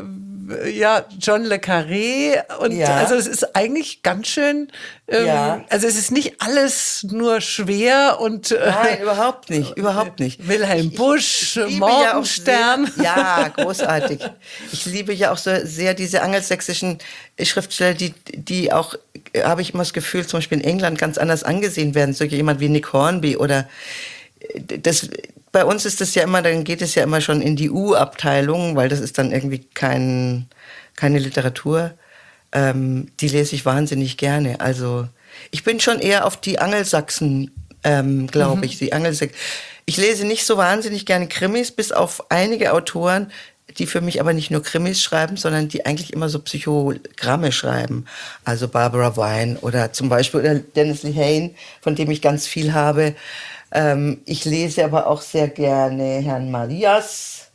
John le Carré, und Ja. also es ist eigentlich ganz schön, Ja. also es ist nicht alles nur schwer und Nein, überhaupt nicht, überhaupt nicht. Wilhelm Busch, Ich liebe ja auch Morgenstern. sehr, ja, großartig. Ich liebe ja auch so sehr diese angelsächsischen Schriftsteller, die auch, habe ich immer das Gefühl, zum Beispiel in England ganz anders angesehen werden. So jemand wie Nick Hornby oder das. Bei uns ist das ja immer, dann geht es ja immer schon in die U-Abteilung, weil das ist dann irgendwie keine Literatur. Die lese ich wahnsinnig gerne. Also ich bin schon eher auf die Angelsachsen, glaube ich. Ich lese nicht so wahnsinnig gerne Krimis, bis auf einige Autoren, die für mich aber nicht nur Krimis schreiben, sondern die eigentlich immer so Psychogramme schreiben. Also Barbara Vine oder zum Beispiel oder Dennis Lehane, von dem ich ganz viel habe. Ich lese aber auch sehr gerne Herrn Marias.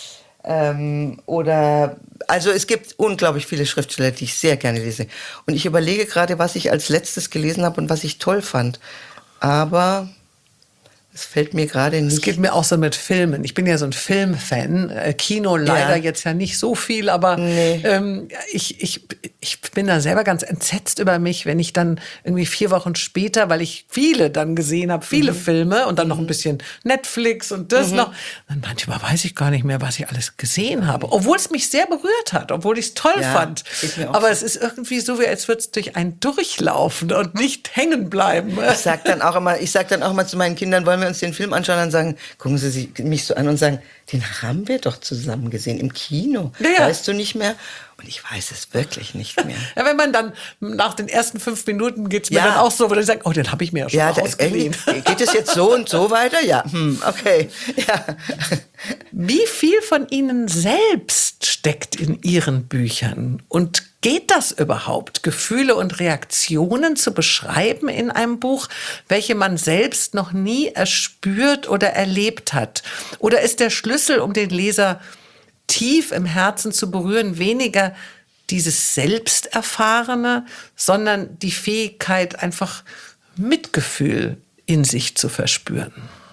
Also es gibt unglaublich viele Schriftsteller, die ich sehr gerne lese. Und ich überlege gerade, was ich als letztes gelesen habe und was ich toll fand. Aber es fällt mir gerade nicht. Es geht mir auch so mit Filmen. Ich bin ja so ein Filmfan. Kino leider jetzt ja nicht so viel, aber Nee. ich bin da selber ganz entsetzt über mich, wenn ich dann irgendwie 4 Wochen später, weil ich viele dann gesehen habe, viele Filme und dann noch ein bisschen Netflix und das noch, dann manchmal weiß ich gar nicht mehr, was ich alles gesehen habe. Obwohl es mich sehr berührt hat, obwohl ich es toll Ja, fand. geht mir auch Aber so. es ist irgendwie so, wie als würde es durch einen durchlaufen und nicht hängen bleiben. Ich sag dann auch immer zu meinen Kindern, wollen wir uns den Film anschauen, dann sagen, gucken sie mich so an und sagen, den haben wir doch zusammen gesehen im Kino. Ja. Weißt du nicht mehr? Und ich weiß es wirklich nicht mehr. Ja, wenn man dann nach den ersten 5 Minuten geht's mir Ja. dann auch so, wo ich sage, oh, den habe ich mir ja schon mal ausgeliehen. Geht es jetzt so und so weiter? Ja, okay. Ja. Wie viel von Ihnen selbst steckt in Ihren Büchern? Und geht das überhaupt, Gefühle und Reaktionen zu beschreiben in einem Buch, welche man selbst noch nie erspürt oder erlebt hat? Oder ist der Schlüssel, um den Leser tief im Herzen zu berühren, weniger dieses Selbsterfahrene, sondern die Fähigkeit, einfach Mitgefühl in sich zu verspüren?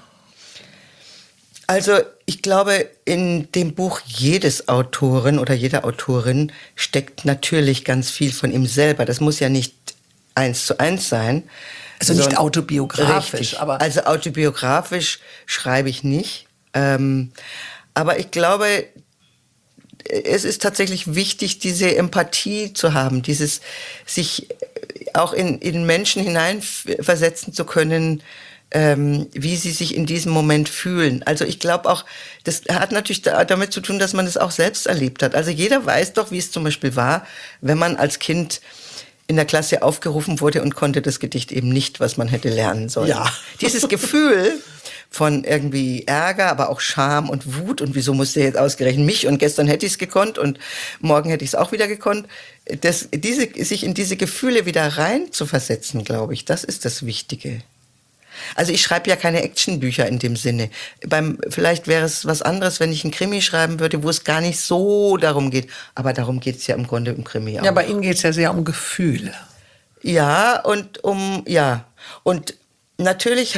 Also ich glaube, in dem Buch jedes Autoren oder jeder Autorin steckt natürlich ganz viel von ihm selber. Das muss ja nicht 1:1 sein. Also nicht sondern- autobiografisch, Richtig. aber... Also autobiografisch schreibe ich nicht. Aber ich glaube, es ist tatsächlich wichtig, diese Empathie zu haben, dieses sich auch in Menschen hineinversetzen zu können, wie sie sich in diesem Moment fühlen. Also ich glaube auch, das hat natürlich damit zu tun, dass man das auch selbst erlebt hat. Also jeder weiß doch, wie es zum Beispiel war, wenn man als Kind in der Klasse aufgerufen wurde und konnte das Gedicht eben nicht, was man hätte lernen sollen. Ja. Dieses Gefühl von irgendwie Ärger, aber auch Scham und Wut und wieso musste jetzt ausgerechnet mich und gestern hätte ich es gekonnt und morgen hätte ich es auch wieder gekonnt. Sich in diese Gefühle wieder rein zu versetzen, glaube ich, das ist das Wichtige. Also ich schreibe ja keine Actionbücher in dem Sinne. Vielleicht wäre es was anderes, wenn ich einen Krimi schreiben würde, wo es gar nicht so darum geht. Aber darum geht es ja im Grunde im Krimi auch. Ja, bei Ihnen geht es ja sehr um Gefühle. Ja, und natürlich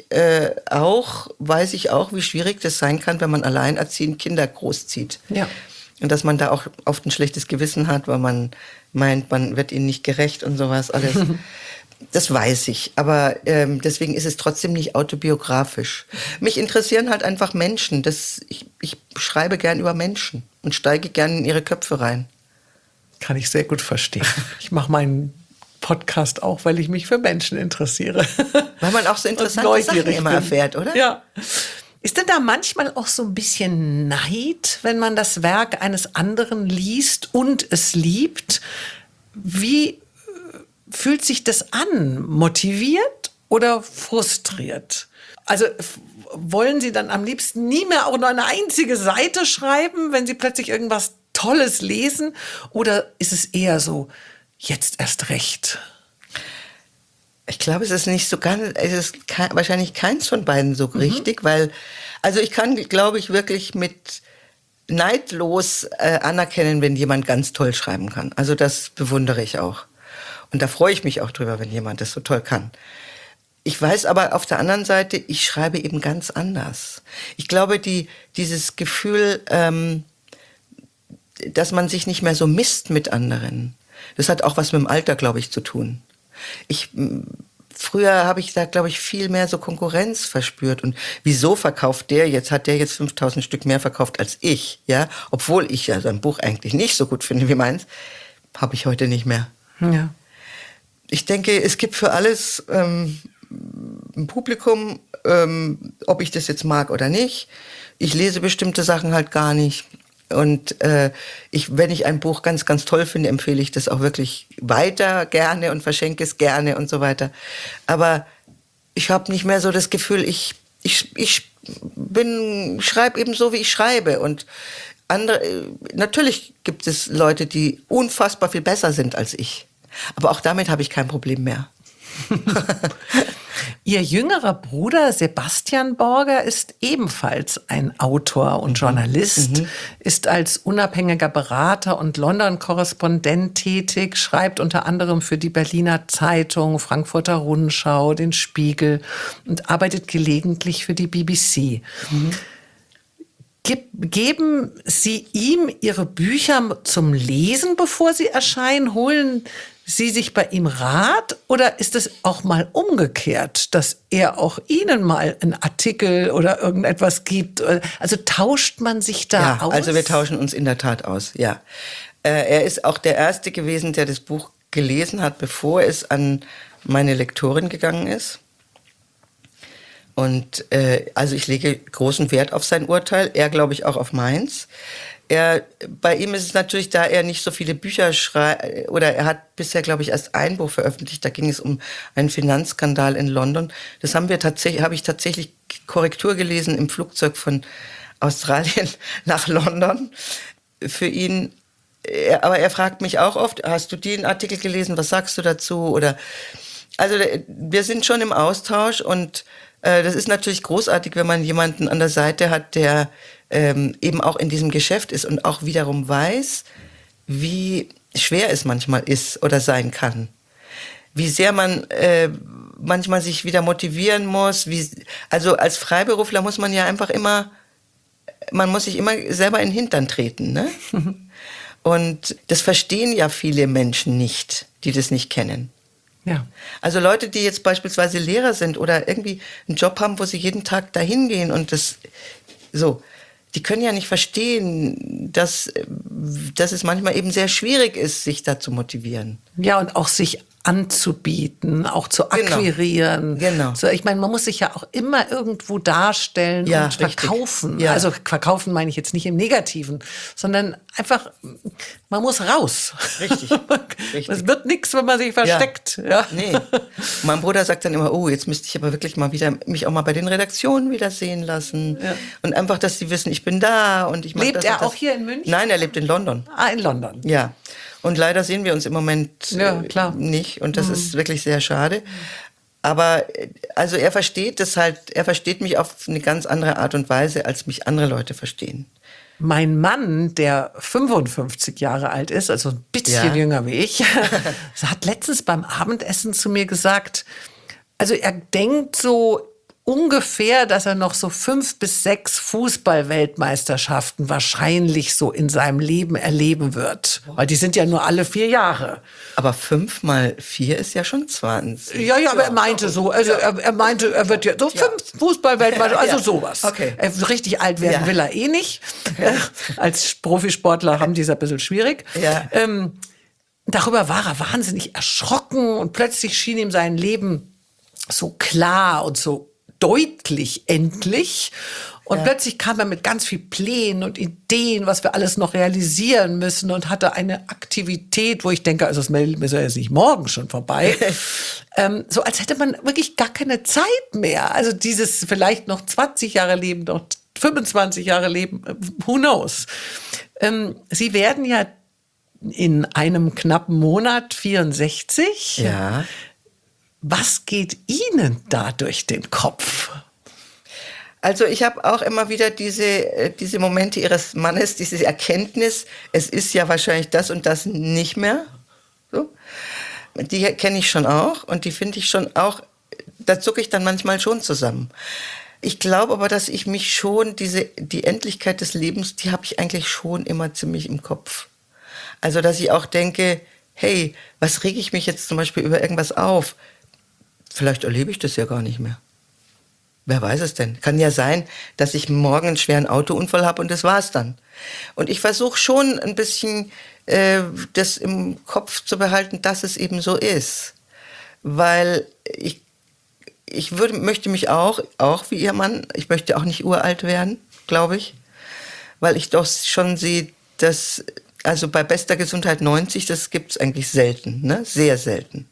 weiß ich auch, wie schwierig das sein kann, wenn man alleinerziehend Kinder großzieht. Ja. Und dass man da auch oft ein schlechtes Gewissen hat, weil man meint, man wird ihnen nicht gerecht und sowas alles. Das weiß ich, aber deswegen ist es trotzdem nicht autobiografisch. Mich interessieren halt einfach Menschen. Ich schreibe gern über Menschen und steige gern in ihre Köpfe rein. Kann ich sehr gut verstehen. Ich mache meinen Podcast auch, weil ich mich für Menschen interessiere. Weil man auch so interessante Sachen immer erfährt, oder? Ja. Ist denn da manchmal auch so ein bisschen Neid, wenn man das Werk eines anderen liest und es liebt? Wie fühlt sich das an? Motiviert oder frustriert? Also wollen Sie dann am liebsten nie mehr auch nur eine einzige Seite schreiben, wenn Sie plötzlich irgendwas Tolles lesen? Oder ist es eher so, jetzt erst recht? Ich glaube, es ist nicht so ganz, wahrscheinlich keins von beiden so richtig, weil, also ich kann, glaube ich, wirklich mit neidlos anerkennen, wenn jemand ganz toll schreiben kann. Also das bewundere ich auch. Und da freue ich mich auch drüber, wenn jemand das so toll kann. Ich weiß aber auf der anderen Seite, ich schreibe eben ganz anders. Ich glaube, dieses Gefühl, dass man sich nicht mehr so misst mit anderen, das hat auch was mit dem Alter, glaube ich, zu tun. Früher habe ich da, glaube ich, viel mehr so Konkurrenz verspürt. Und wieso verkauft der jetzt, hat der jetzt 5000 Stück mehr verkauft als ich, ja? Obwohl ich ja sein Buch eigentlich nicht so gut finde wie meins, habe ich heute nicht mehr. Ja. Ich denke, es gibt für alles ein Publikum, ob ich das jetzt mag oder nicht. Ich lese bestimmte Sachen halt gar nicht. Und wenn ich ein Buch ganz, ganz toll finde, empfehle ich das auch wirklich weiter gerne und verschenke es gerne und so weiter. Aber ich habe nicht mehr so das Gefühl, ich schreibe eben so, wie ich schreibe. Und natürlich gibt es Leute, die unfassbar viel besser sind als ich. Aber auch damit habe ich kein Problem mehr. Ihr jüngerer Bruder Sebastian Borger ist ebenfalls ein Autor und Journalist, ist als unabhängiger Berater und London-Korrespondent tätig, schreibt unter anderem für die Berliner Zeitung, Frankfurter Rundschau, den Spiegel und arbeitet gelegentlich für die BBC. Geben Sie ihm Ihre Bücher zum Lesen, bevor sie erscheinen? Holen Sie sich bei ihm Rat oder ist es auch mal umgekehrt, dass er auch Ihnen mal einen Artikel oder irgendetwas gibt? Also tauscht man sich da aus? Also wir tauschen uns in der Tat aus, ja. Er ist auch der Erste gewesen, der das Buch gelesen hat, bevor es an meine Lektorin gegangen ist. Und also ich lege großen Wert auf sein Urteil, er glaube ich auch auf meins. Bei ihm ist es natürlich, da er nicht so viele Bücher schreibt, oder er hat bisher, glaube ich, erst ein Buch veröffentlicht, da ging es um einen Finanzskandal in London. Das habe ich tatsächlich Korrektur gelesen im Flugzeug von Australien nach London für ihn. Aber er fragt mich auch oft, hast du den Artikel gelesen, was sagst du dazu? Also wir sind schon im Austausch und das ist natürlich großartig, wenn man jemanden an der Seite hat, der eben auch in diesem Geschäft ist und auch wiederum weiß, wie schwer es manchmal ist oder sein kann. Wie sehr man manchmal sich wieder motivieren muss. Also als Freiberufler muss man ja einfach man muss sich immer selber in den Hintern treten, ne? Und das verstehen ja viele Menschen nicht, die das nicht kennen. Ja. Also Leute, die jetzt beispielsweise Lehrer sind oder irgendwie einen Job haben, wo sie jeden Tag dahin gehen und die können ja nicht verstehen, dass es manchmal eben sehr schwierig ist, sich da zu motivieren. Ja, und auch sich anzubieten, auch zu akquirieren. Genau. So, ich meine, man muss sich ja auch immer irgendwo darstellen und verkaufen. Ja. Also verkaufen meine ich jetzt nicht im Negativen, sondern einfach, man muss raus. Richtig. Es wird nichts, wenn man sich versteckt. Ja. Nee. Mein Bruder sagt dann immer, oh, jetzt müsste ich aber wirklich mal wieder mich auch mal bei den Redaktionen wieder sehen lassen. Ja. Und einfach, dass sie wissen, ich bin da und ich mache das. Lebt er auch hier in München? Nein, er lebt in London. Ah, in London. Ja. Und leider sehen wir uns im Moment nicht. Und das ist wirklich sehr schade. Aber also er versteht mich auf eine ganz andere Art und Weise, als mich andere Leute verstehen. Mein Mann, der 55 Jahre alt ist, also ein bisschen jünger wie ich, hat letztens beim Abendessen zu mir gesagt, also er denkt so ungefähr, dass er noch so 5 bis 6 Fußball-Weltmeisterschaften wahrscheinlich so in seinem Leben erleben wird. Weil die sind ja nur alle 4 Jahre. Aber 5 mal 4 ist ja schon 20. Ja, aber er meinte so, also er meinte, er wird ja so 5 Fußball-Weltmeister, also sowas. Okay. Richtig alt werden will er eh nicht. Als Profisportler haben die es ein bisschen schwierig. Ja. Darüber war er wahnsinnig erschrocken und plötzlich schien ihm sein Leben so klar und so deutlich endlich. Und plötzlich kam er mit ganz viel Plänen und Ideen, was wir alles noch realisieren müssen und hatte eine Aktivität, wo ich denke, also das ist ja jetzt nicht morgen schon vorbei. So als hätte man wirklich gar keine Zeit mehr. Also dieses vielleicht noch 20 Jahre leben, noch 25 Jahre leben, who knows. Sie werden ja in einem knappen Monat 64. Ja. Was geht Ihnen da durch den Kopf? Also ich habe auch immer wieder diese Momente Ihres Mannes, diese Erkenntnis, es ist ja wahrscheinlich das und das nicht mehr. So. Die kenne ich schon auch und die finde ich schon auch, da zucke ich dann manchmal schon zusammen. Ich glaube aber, dass ich mich schon, die Endlichkeit des Lebens, die habe ich eigentlich schon immer ziemlich im Kopf. Also dass ich auch denke, hey, was rege ich mich jetzt zum Beispiel über irgendwas auf? Vielleicht erlebe ich das ja gar nicht mehr. Wer weiß es denn? Kann ja sein, dass ich morgen einen schweren Autounfall habe und das war's dann. Und ich versuche schon ein bisschen das im Kopf zu behalten, dass es eben so ist. Weil möchte mich auch wie Ihr Mann, ich möchte auch nicht uralt werden, glaube ich. Weil ich doch schon sehe, dass, also bei bester Gesundheit 90, das gibt's eigentlich selten, ne? Sehr selten.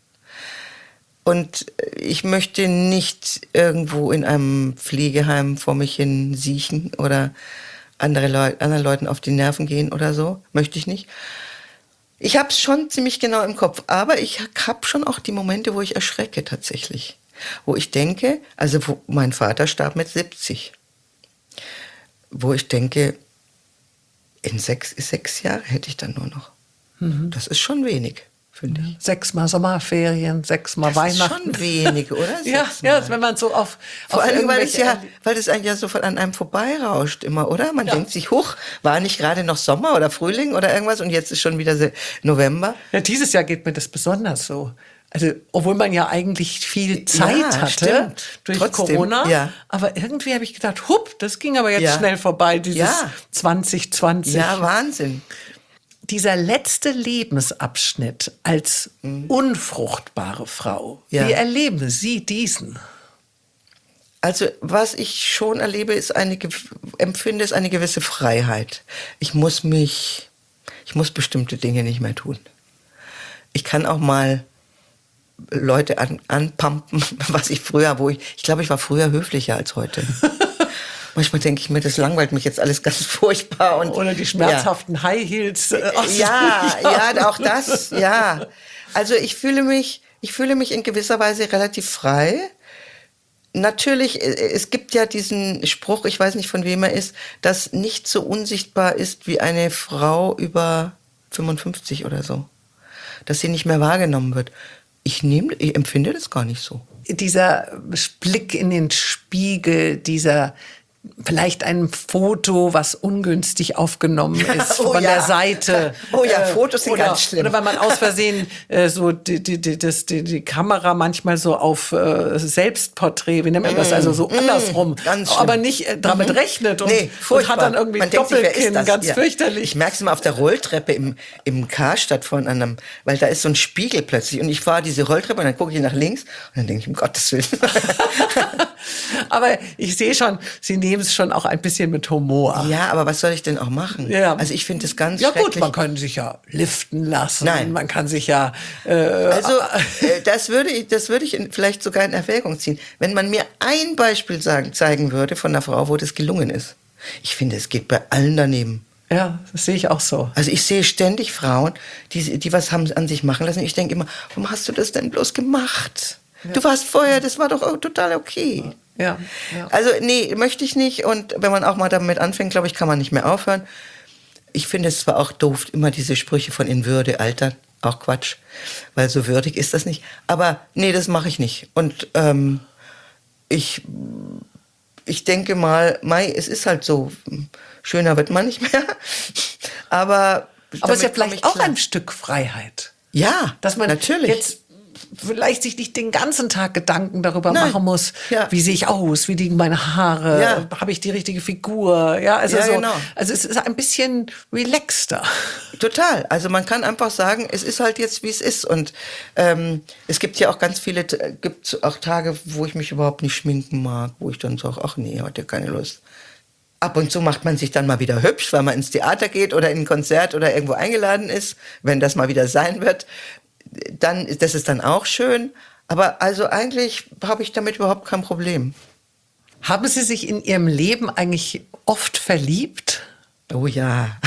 Und ich möchte nicht irgendwo in einem Pflegeheim vor mich hin siechen oder anderen Leuten auf die Nerven gehen oder so. Möchte ich nicht. Ich habe es schon ziemlich genau im Kopf. Aber ich habe schon auch die Momente, wo ich erschrecke tatsächlich. Wo ich denke, also mein Vater starb mit 70. Wo ich denke, in 6 Jahre hätte ich dann nur noch. Das ist schon wenig. Finde ich. 6-mal Sommerferien, 6-mal Weihnachten. Das ist schon wenig, oder? Ja, wenn man so auf vor allem, weil das irgendwelche ja so an einem vorbeirauscht immer, oder? Man denkt sich, huch, war nicht gerade noch Sommer oder Frühling oder irgendwas und jetzt ist schon wieder November. Ja, dieses Jahr geht mir das besonders so. Also, obwohl man ja eigentlich viel Zeit hatte stimmt. durch Trotzdem, Corona. ja. Aber irgendwie habe ich gedacht, das ging aber jetzt schnell vorbei, dieses 2020. Ja, Wahnsinn. Dieser letzte Lebensabschnitt als unfruchtbare Frau, wie erleben Sie diesen? Also was ich schon erlebe, empfinde ist eine gewisse Freiheit. Ich muss bestimmte Dinge nicht mehr tun. Ich kann auch mal Leute anpumpen, was ich früher, ich glaube, ich war früher höflicher als heute. Manchmal denke ich mir, das langweilt mich jetzt alles ganz furchtbar. Oder die schmerzhaften High Heels. Auch das, ja. Also ich fühle mich in gewisser Weise relativ frei. Natürlich, es gibt ja diesen Spruch, ich weiß nicht, von wem er ist, dass nicht so unsichtbar ist wie eine Frau über 55 oder so. Dass sie nicht mehr wahrgenommen wird. Ich empfinde das gar nicht so. Dieser Blick in den Spiegel, vielleicht ein Foto, was ungünstig aufgenommen ist von der Seite. Fotos sind ganz schlimm. Oder weil man aus Versehen so die Kamera manchmal so auf Selbstporträt, wie nennt man das, also so andersrum, aber nicht damit rechnet und hat dann irgendwie ein Doppelkinn, ganz fürchterlich. Ich merke es immer auf der Rolltreppe im Karstadt weil da ist so ein Spiegel plötzlich und ich fahre diese Rolltreppe und dann gucke ich nach links und dann denke ich, um Gottes Willen. Aber ich sehe schon, Sie nehmen es schon auch ein bisschen mit Humor. Ja, aber was soll ich denn auch machen? Ja. Also ich finde es ganz schrecklich. Ja gut, man kann sich ja liften lassen. Nein. Man kann sich ja... das würde ich vielleicht sogar in Erwägung ziehen. Wenn man mir ein Beispiel zeigen würde von einer Frau, wo das gelungen ist. Ich finde, es geht bei allen daneben. Ja, das sehe ich auch so. Also ich sehe ständig Frauen, die was haben an sich machen lassen. Ich denke immer, warum hast du das denn bloß gemacht? Du warst vorher, das war doch total okay. Ja. Also nee, möchte ich nicht. Und wenn man auch mal damit anfängt, glaube ich, kann man nicht mehr aufhören. Ich finde es zwar auch doof, immer diese Sprüche von in Würde altern, auch Quatsch, weil so würdig ist das nicht. Aber nee, das mache ich nicht. Und ich denke mal, es ist halt so, schöner wird man nicht mehr. Aber es ist ja vielleicht auch ein Stück Freiheit. Ja, dass man natürlich. Jetzt vielleicht sich nicht den ganzen Tag Gedanken darüber machen muss, wie sehe ich aus, wie liegen meine Haare, habe ich die richtige Figur, also genau. Also es ist ein bisschen relaxter. Total, also man kann einfach sagen, es ist halt jetzt, wie es ist und es gibt ja auch ganz viele, gibt auch Tage, wo ich mich überhaupt nicht schminken mag, wo ich dann sage, ach nee, heute keine Lust. Ab und zu macht man sich dann mal wieder hübsch, weil man ins Theater geht oder in ein Konzert oder irgendwo eingeladen ist, wenn das mal wieder sein wird. Dann, das ist dann auch schön. Aber also eigentlich habe ich damit überhaupt kein Problem. Haben Sie sich in Ihrem Leben eigentlich oft verliebt? Oh ja.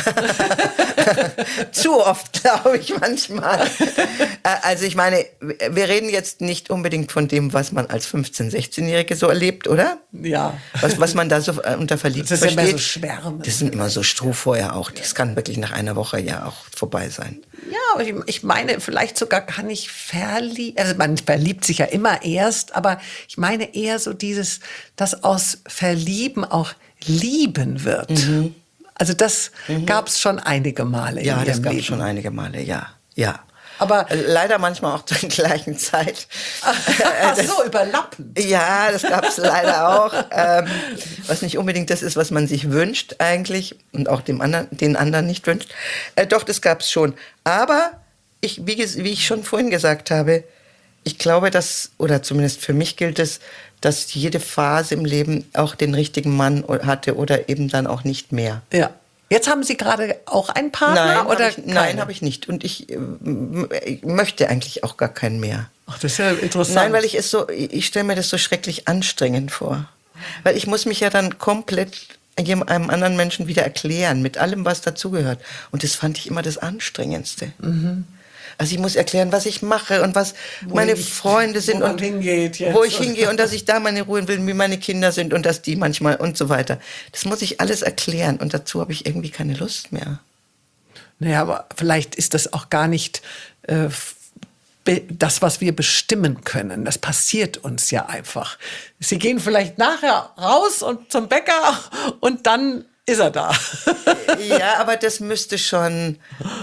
Zu oft, glaube ich, manchmal. Also ich meine, wir reden jetzt nicht unbedingt von dem, was man als 15-, 16-Jährige so erlebt, oder? Ja. Was man da so unter verliebt versteht. Das ist ja immer so Schwärme. Das sind immer so Strohfeuer auch. Das kann wirklich nach einer Woche ja auch vorbei sein. Ja, aber ich meine, vielleicht sogar kann ich verlieben. Also man verliebt sich ja immer erst, aber ich meine eher so dieses, dass aus Verlieben auch Lieben wird. Mhm. Also das gab es schon einige Male in Ihrem Leben. Ja, das gab es schon einige Male, ja. Aber leider manchmal auch zur gleichen Zeit. Ach so, überlappend. Ja, das gab es leider auch. Was nicht unbedingt das ist, was man sich wünscht eigentlich und auch den anderen nicht wünscht. Doch, das gab es schon. Aber wie ich schon vorhin gesagt habe, ich glaube, oder zumindest für mich gilt es, dass jede Phase im Leben auch den richtigen Mann hatte oder eben dann auch nicht mehr. Ja. Jetzt haben Sie gerade auch einen Partner? Nein, habe ich nicht. Und ich möchte eigentlich auch gar keinen mehr. Ach, das ist ja interessant. Nein, weil ich stelle mir das so schrecklich anstrengend vor. Weil ich muss mich ja dann komplett einem anderen Menschen wieder erklären, mit allem, was dazugehört. Und das fand ich immer das Anstrengendste. Mhm. Also ich muss erklären, was ich mache und was meine Freunde sind und wo ich hingehe und dass ich da meine Ruhe will, wie meine Kinder sind und dass die manchmal und so weiter. Das muss ich alles erklären und dazu habe ich irgendwie keine Lust mehr. Naja, aber vielleicht ist das auch gar nicht das, was wir bestimmen können. Das passiert uns ja einfach. Sie gehen vielleicht nachher raus und zum Bäcker und dann ist er da. Ja, aber das müsste schon,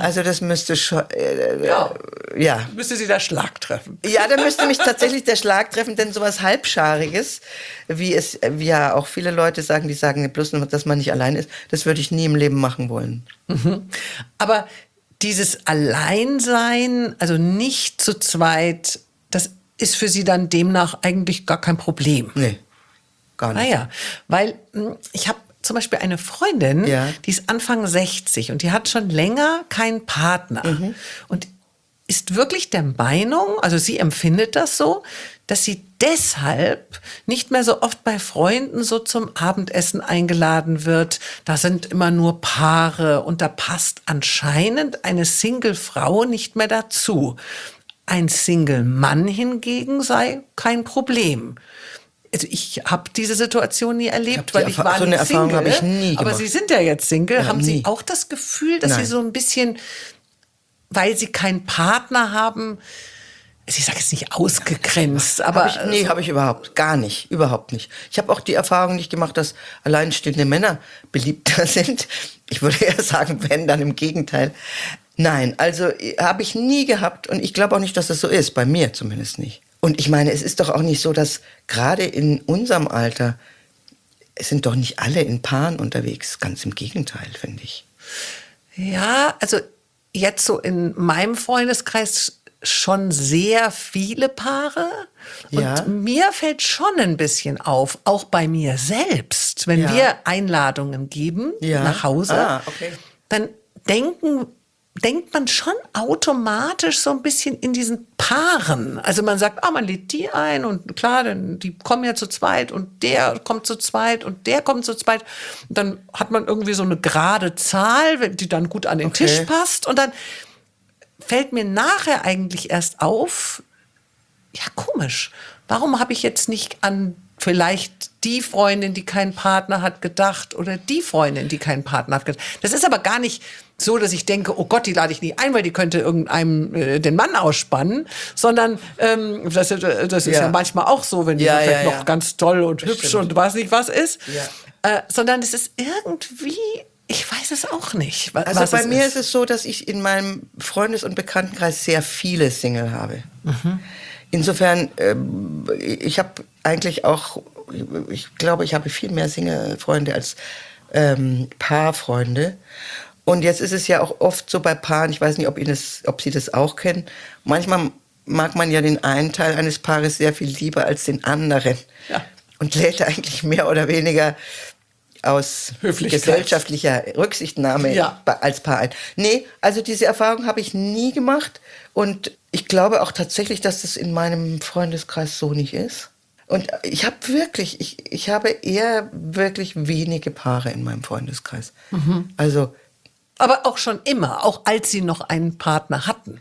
ja. Müsste Sie der Schlag treffen. Ja, da müsste mich tatsächlich der Schlag treffen, denn sowas Halbschariges, wie ja auch viele Leute sagen, die sagen bloß nur, dass man nicht allein ist, das würde ich nie im Leben machen wollen. Mhm. Aber dieses Alleinsein, also nicht zu zweit, das ist für Sie dann demnach eigentlich gar kein Problem. Nee, gar nicht. Naja, weil ich habe zum Beispiel eine Freundin, die ist Anfang 60 und die hat schon länger keinen Partner. Mhm. Und ist wirklich der Meinung, also sie empfindet das so, dass sie deshalb nicht mehr so oft bei Freunden so zum Abendessen eingeladen wird. Da sind immer nur Paare und da passt anscheinend eine Single-Frau nicht mehr dazu. Ein Single-Mann hingegen sei kein Problem. Also ich habe diese Situation nie erlebt, weil ich war so eine Erfahrung habe ich nie gemacht. Aber Sie sind ja jetzt Single. Ja, haben nie. Sie auch das Gefühl, dass Sie so ein bisschen, weil Sie keinen Partner haben, ich sage jetzt nicht ausgegrenzt, aber... Habe ich überhaupt gar nicht, überhaupt nicht. Ich habe auch die Erfahrung nicht gemacht, dass alleinstehende Männer beliebter sind. Ich würde eher sagen, wenn, dann im Gegenteil. Nein, also habe ich nie gehabt und ich glaube auch nicht, dass das so ist, bei mir zumindest nicht. Und ich meine, es ist doch auch nicht so, dass gerade in unserem Alter, es sind doch nicht alle in Paaren unterwegs. Ganz im Gegenteil, finde ich. Ja, also jetzt so in meinem Freundeskreis schon sehr viele Paare. Und mir fällt schon ein bisschen auf, auch bei mir selbst, wenn wir Einladungen geben nach Hause, dann denkt man schon automatisch so ein bisschen in diesen Paaren. Also man sagt, man lädt die ein und klar, denn die kommen ja zu zweit und der kommt zu zweit und der kommt zu zweit. Und dann hat man irgendwie so eine gerade Zahl, die dann gut an den Tisch passt. Und dann fällt mir nachher eigentlich erst auf, ja, komisch. Warum habe ich jetzt nicht an vielleicht die Freundin, die keinen Partner hat, gedacht oder die Freundin, die keinen Partner hat gedacht? Das ist aber gar nicht so, dass ich denke, oh Gott, die lade ich nie ein, weil die könnte irgendeinem den Mann ausspannen, sondern das ist ja manchmal auch so, wenn die vielleicht noch ganz toll und das hübsch stimmt. Und weiß nicht was ist, sondern es ist irgendwie, ich weiß es auch nicht. Also bei mir ist es so, dass ich in meinem Freundes- und Bekanntenkreis sehr viele Single habe. Mhm. Insofern, ich habe eigentlich auch, ich glaube, ich habe viel mehr Single-Freunde als Paarfreunde. Und jetzt ist es ja auch oft so bei Paaren, ich weiß nicht, ob Sie das auch kennen, manchmal mag man ja den einen Teil eines Paares sehr viel lieber als den anderen. Ja. Und lädt eigentlich mehr oder weniger aus gesellschaftlicher Rücksichtnahme als Paar ein. Nee, also diese Erfahrung habe ich nie gemacht. Und ich glaube auch tatsächlich, dass das in meinem Freundeskreis so nicht ist. Und ich habe eher wirklich wenige Paare in meinem Freundeskreis. Mhm. Also, aber auch schon immer, auch als Sie noch einen Partner hatten.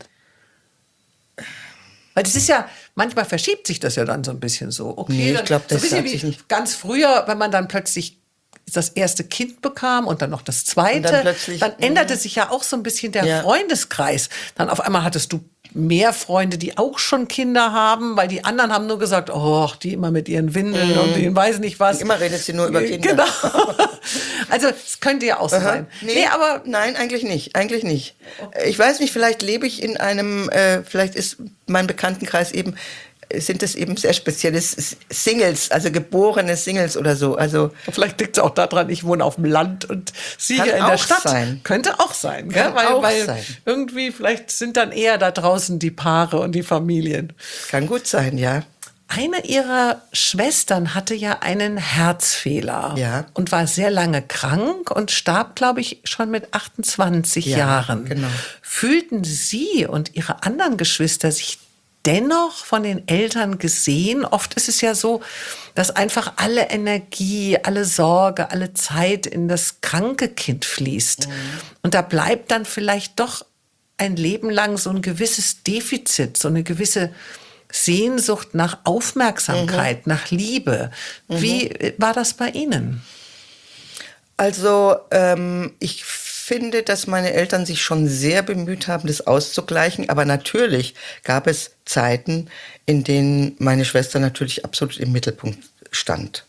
Weil das ist ja, manchmal verschiebt sich das ja dann so ein bisschen so. Okay, nee, ich glaube, das so ein bisschen wie nicht. Ganz früher, wenn man dann plötzlich das erste Kind bekam und dann noch das zweite, dann änderte sich ja auch so ein bisschen der Freundeskreis. Dann auf einmal hattest du mehr Freunde, die auch schon Kinder haben, weil die anderen haben nur gesagt, oh, die immer mit ihren Windeln und die weiß nicht was. Und immer redet sie nur über Kinder. Genau. Also es könnte ja auch so sein. Nee, aber nein, eigentlich nicht. Eigentlich nicht. Okay. Ich weiß nicht, vielleicht lebe ich in einem, vielleicht ist mein Bekanntenkreis eben, sind es eben sehr spezielle Singles, also geborene Singles oder so. Also vielleicht liegt es auch daran, ich wohne auf dem Land und Sie hier in der Stadt. Sein. Könnte auch sein. Weil irgendwie vielleicht sind dann eher da draußen die Paare und die Familien. Kann gut sein, ja. Eine ihrer Schwestern hatte ja einen Herzfehler und war sehr lange krank und starb, glaube ich, schon mit 28 Jahren. Genau. Fühlten Sie und Ihre anderen Geschwister sich dennoch von den Eltern gesehen? Oft ist es ja so, dass einfach alle Energie, alle Sorge, alle Zeit in das kranke Kind fließt. Mhm. Und da bleibt dann vielleicht doch ein Leben lang so ein gewisses Defizit, so eine gewisse Sehnsucht nach Aufmerksamkeit, nach Liebe. Wie war das bei Ihnen? Also ich finde, dass meine Eltern sich schon sehr bemüht haben, das auszugleichen. Aber natürlich gab es Zeiten, in denen meine Schwester natürlich absolut im Mittelpunkt stand.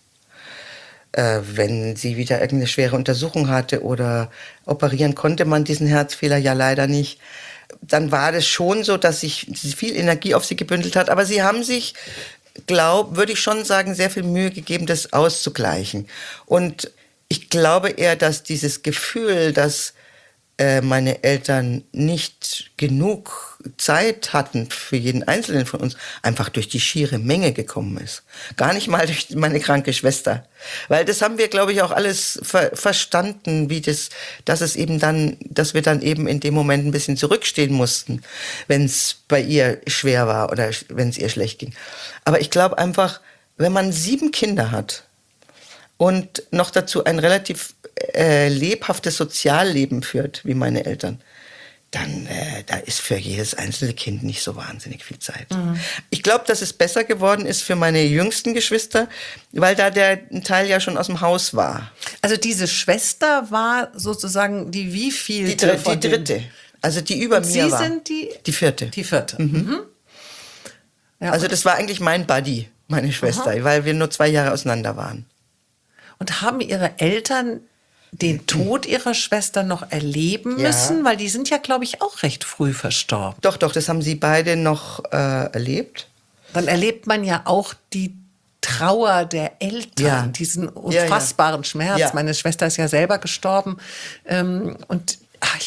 Wenn sie wieder irgendeine schwere Untersuchung hatte oder operieren konnte man diesen Herzfehler ja leider nicht, dann war das schon so, dass sich viel Energie auf sie gebündelt hat. Aber sie haben sich, würde ich schon sagen, sehr viel Mühe gegeben, das auszugleichen. Und ich glaube eher, dass dieses Gefühl, dass meine Eltern nicht genug Zeit hatten für jeden Einzelnen von uns, einfach durch die schiere Menge gekommen ist. Gar nicht mal durch meine kranke Schwester. Weil das haben wir, glaube ich, auch alles verstanden, dass wir dann eben in dem Moment ein bisschen zurückstehen mussten, wenn es bei ihr schwer war oder wenn es ihr schlecht ging. Aber ich glaube einfach, wenn man 7 Kinder hat, und noch dazu ein relativ lebhaftes Sozialleben führt, wie meine Eltern, dann da ist für jedes einzelne Kind nicht so wahnsinnig viel Zeit. Mhm. Ich glaube, dass es besser geworden ist für meine jüngsten Geschwister, weil da ein Teil ja schon aus dem Haus war. Also diese Schwester war sozusagen die wievielte? Die dritte. Also die über mir Sie war. Sind die vierte. Die vierte. Mhm. Ja, also das war eigentlich mein Buddy, meine Schwester, weil wir nur 2 Jahre auseinander waren. Und haben Ihre Eltern den Tod Ihrer Schwester noch erleben müssen? Weil die sind ja, glaube ich, auch recht früh verstorben. Doch, das haben sie beide noch erlebt. Dann erlebt man ja auch die Trauer der Eltern, diesen unfassbaren Schmerz. Ja. Meine Schwester ist ja selber gestorben. Und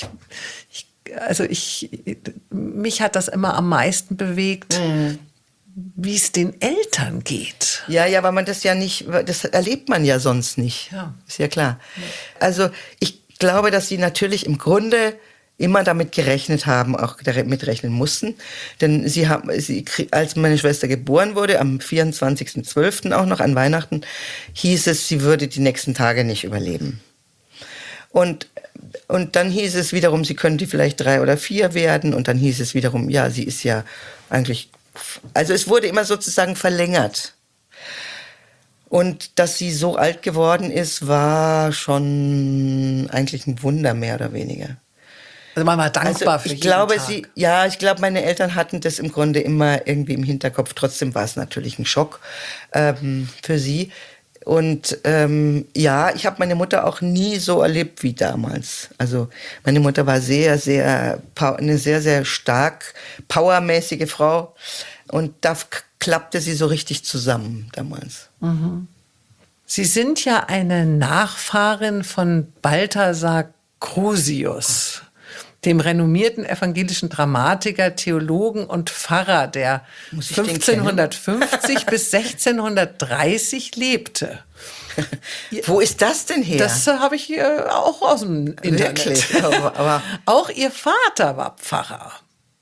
mich hat das immer am meisten bewegt. Wie es den Eltern geht. Ja, weil man das ja nicht, das erlebt man ja sonst nicht. Ja. Ist ja klar. Ja. Also ich glaube, dass sie natürlich im Grunde immer damit gerechnet haben, auch damit rechnen mussten. Denn als meine Schwester geboren wurde, am 24.12. auch noch an Weihnachten, hieß es, sie würde die nächsten Tage nicht überleben. Und dann hieß es wiederum, sie könnte vielleicht 3 oder 4 werden. Und dann hieß es wiederum, ja, sie ist ja eigentlich Also es wurde immer sozusagen verlängert. Und dass sie so alt geworden ist, war schon eigentlich ein Wunder, mehr oder weniger. Also man war dankbar Also für ich jeden glaube, Tag. ich glaube, meine Eltern hatten das im Grunde immer irgendwie im Hinterkopf. Trotzdem war es natürlich ein Schock für sie. Und ja, ich habe meine Mutter auch nie so erlebt wie damals. Also meine Mutter war eine sehr, sehr stark powermäßige Frau. Und da klappte sie so richtig zusammen damals. Sie sind ja eine Nachfahrin von Balthasar Crusius, dem renommierten evangelischen Dramatiker, Theologen und Pfarrer, der Muss ich den 1550 bis 1630 lebte. Wo ist das denn her? Das habe ich auch aus dem Internet. Wirklich? Aber Auch ihr Vater war Pfarrer.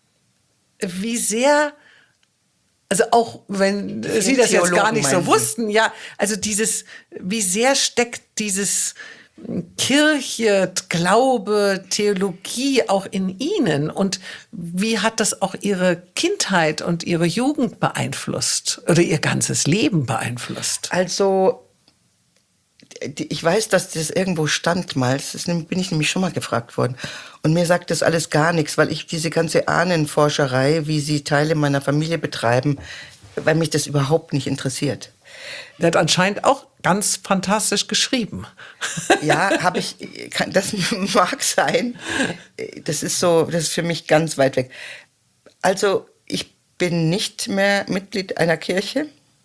Wie sehr, also auch wenn Sie das jetzt gar Theologen nicht so meinen Sie? wussten, ja, also wie sehr steckt dieses Kirche, Glaube, Theologie auch in Ihnen und wie hat das auch Ihre Kindheit und Ihre Jugend beeinflusst oder Ihr ganzes Leben beeinflusst? also, ich weiß, dass das irgendwo stand mal. Bin ich nämlich schon mal gefragt worden. Und mir sagt das alles gar nichts, weil ich diese ganze Ahnenforscherei, wie sie Teile meiner Familie betreiben, weil mich das überhaupt nicht interessiert. Der hat anscheinend auch ganz fantastisch geschrieben. Ja, das mag sein. Das ist für mich ganz weit weg. Also, ich bin nicht mehr Mitglied einer Kirche.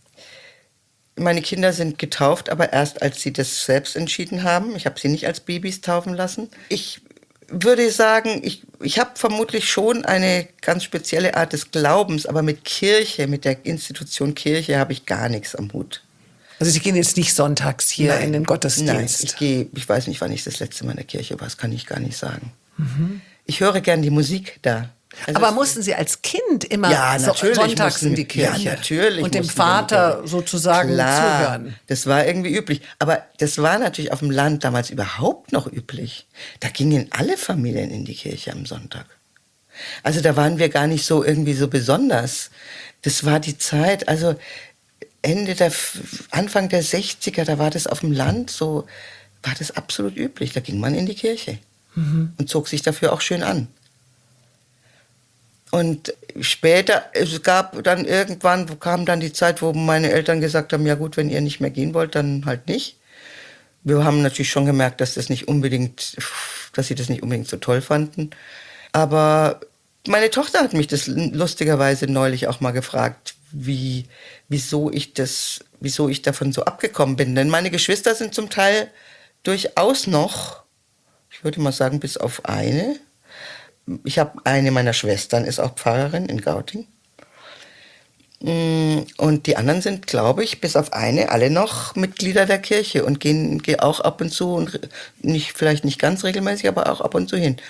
Meine Kinder sind getauft, aber erst als sie das selbst entschieden haben. Ich habe sie nicht als Babys taufen lassen. Ich würde sagen, ich habe vermutlich schon eine ganz spezielle Art des Glaubens, aber mit Kirche, mit der Institution Kirche habe ich gar nichts am Hut. Also Sie gehen jetzt nicht sonntags hier in den Gottesdienst. Nein, ich weiß nicht, wann ich das letzte Mal in der Kirche war, das kann ich gar nicht sagen. Ich höre gern die Musik da. Also Aber mussten Sie als Kind immer Ja, natürlich sonntags in die mussten- Kirche? ja, natürlich Und dem mussten wir in die Vater Kirche. sozusagen Klar, zuhören? das war irgendwie üblich. Aber das war natürlich auf dem Land damals überhaupt noch üblich. Da gingen alle Familien in die Kirche am Sonntag. Also da waren wir gar nicht so irgendwie so besonders. Das war die Zeit, also Anfang der 60er, da war das auf dem Land so, war das absolut üblich. Da ging man in die Kirche und zog sich dafür auch schön an. Und später, kam dann die Zeit, wo meine Eltern gesagt haben, ja gut, wenn ihr nicht mehr gehen wollt, dann halt nicht. Wir haben natürlich schon gemerkt, dass sie das nicht unbedingt so toll fanden. Aber meine Tochter hat mich das lustigerweise neulich auch mal gefragt, wieso ich davon so abgekommen bin. Denn meine Geschwister sind zum Teil durchaus noch, ich würde mal sagen, bis auf eine. Ich habe eine meiner Schwestern, ist auch Pfarrerin in Gauting. Und die anderen sind, glaube ich, bis auf eine, alle noch Mitglieder der Kirche und gehen auch ab und zu, und vielleicht nicht ganz regelmäßig, aber auch ab und zu hin.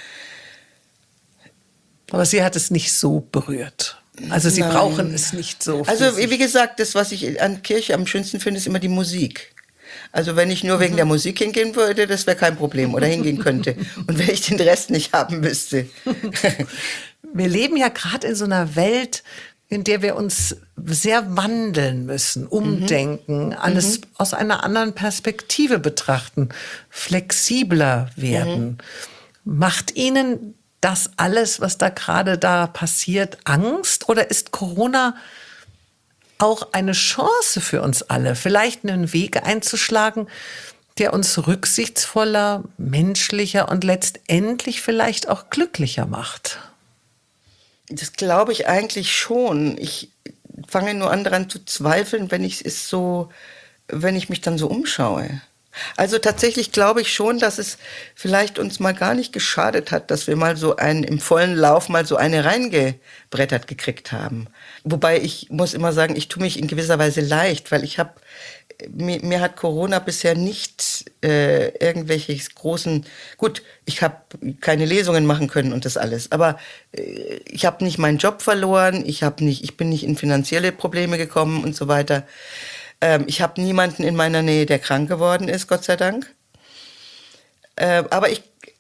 Aber Sie hat es nicht so berührt. Also Sie Nein. brauchen es nicht so. Also für wie gesagt, das, was ich an Kirche am schönsten finde, ist immer die Musik. Also wenn ich nur wegen der Musik hingehen würde, das wäre kein Problem oder hingehen könnte. Und wenn ich den Rest nicht haben müsste. Wir leben ja gerade in so einer Welt, in der wir uns sehr wandeln müssen, umdenken, alles aus einer anderen Perspektive betrachten, flexibler werden. Macht Ihnen das alles, was da gerade passiert, Angst? Oder ist Corona auch eine Chance für uns alle, vielleicht einen Weg einzuschlagen, der uns rücksichtsvoller, menschlicher und letztendlich vielleicht auch glücklicher macht? Das glaube ich eigentlich schon. Ich fange nur an daran zu zweifeln, wenn ich mich dann so umschaue. Also tatsächlich glaube ich schon, dass es vielleicht uns mal gar nicht geschadet hat, dass wir mal im vollen Lauf mal so eine reingebrettert gekriegt haben. Wobei ich muss immer sagen, ich tue mich in gewisser Weise leicht, weil mir hat Corona bisher nicht irgendwelche großen, gut, ich habe keine Lesungen machen können und das alles, aber ich habe nicht meinen Job verloren, ich bin nicht in finanzielle Probleme gekommen und so weiter. Ich habe niemanden in meiner Nähe, der krank geworden ist, Gott sei Dank. Aber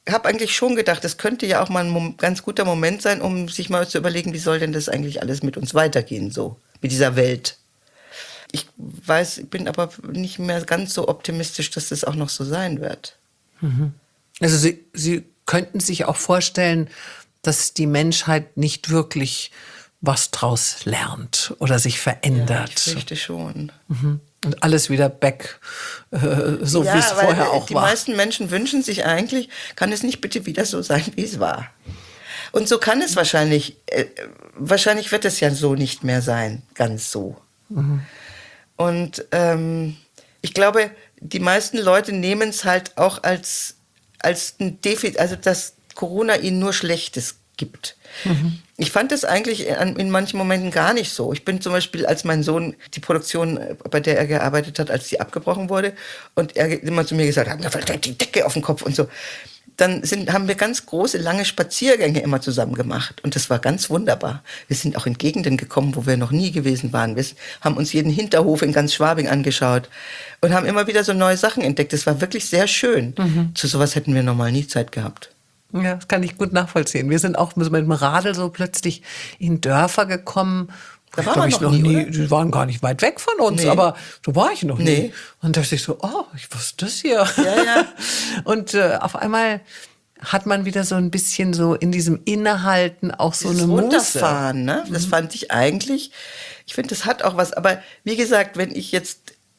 habe eigentlich schon gedacht, das könnte ja auch mal ein ganz guter Moment sein, um sich mal zu überlegen, wie soll denn das eigentlich alles mit uns weitergehen, so mit dieser Welt. Ich bin aber nicht mehr ganz so optimistisch, dass das auch noch so sein wird. Also Sie könnten sich auch vorstellen, dass die Menschheit nicht wirklich was draus lernt oder sich verändert. Ja, ich fürchte schon. Und alles wieder back, so Ja, wie es vorher auch die war. meisten Menschen wünschen sich eigentlich, kann es nicht bitte wieder so sein, wie es war. Und so kann es wahrscheinlich wird es ja so nicht mehr sein, ganz so. Und ich glaube, die meisten Leute nehmen es halt auch als ein Defizit, also dass Corona ihnen nur Schlechtes gibt. Ich fand das eigentlich in manchen Momenten gar nicht so. Ich bin zum Beispiel, als mein Sohn die Produktion, bei der er gearbeitet hat, als die abgebrochen wurde und er immer zu mir gesagt hat, mir fällt die Decke auf den Kopf und so, dann haben wir ganz große, lange Spaziergänge immer zusammen gemacht. Und das war ganz wunderbar. Wir sind auch in Gegenden gekommen, wo wir noch nie gewesen waren. Wir haben uns jeden Hinterhof in ganz Schwabing angeschaut und haben immer wieder so neue Sachen entdeckt. Das war wirklich sehr schön. Zu sowas hätten wir normal nie Zeit gehabt. Ja, das kann ich gut nachvollziehen. Wir sind auch mit dem Radl so plötzlich in Dörfer gekommen. Da waren wir noch nie, die waren gar nicht weit weg von uns, Nee. aber so war ich noch nie. Nee. Und da dachte ich so, was ist das hier? Ja, ja. Und auf einmal hat man wieder so ein bisschen so in diesem Innehalten auch so Dieses eine Muße. Runterfahren, ne? Das fand ich eigentlich, ich finde, das hat auch was. Aber wie gesagt, wenn ich jetzt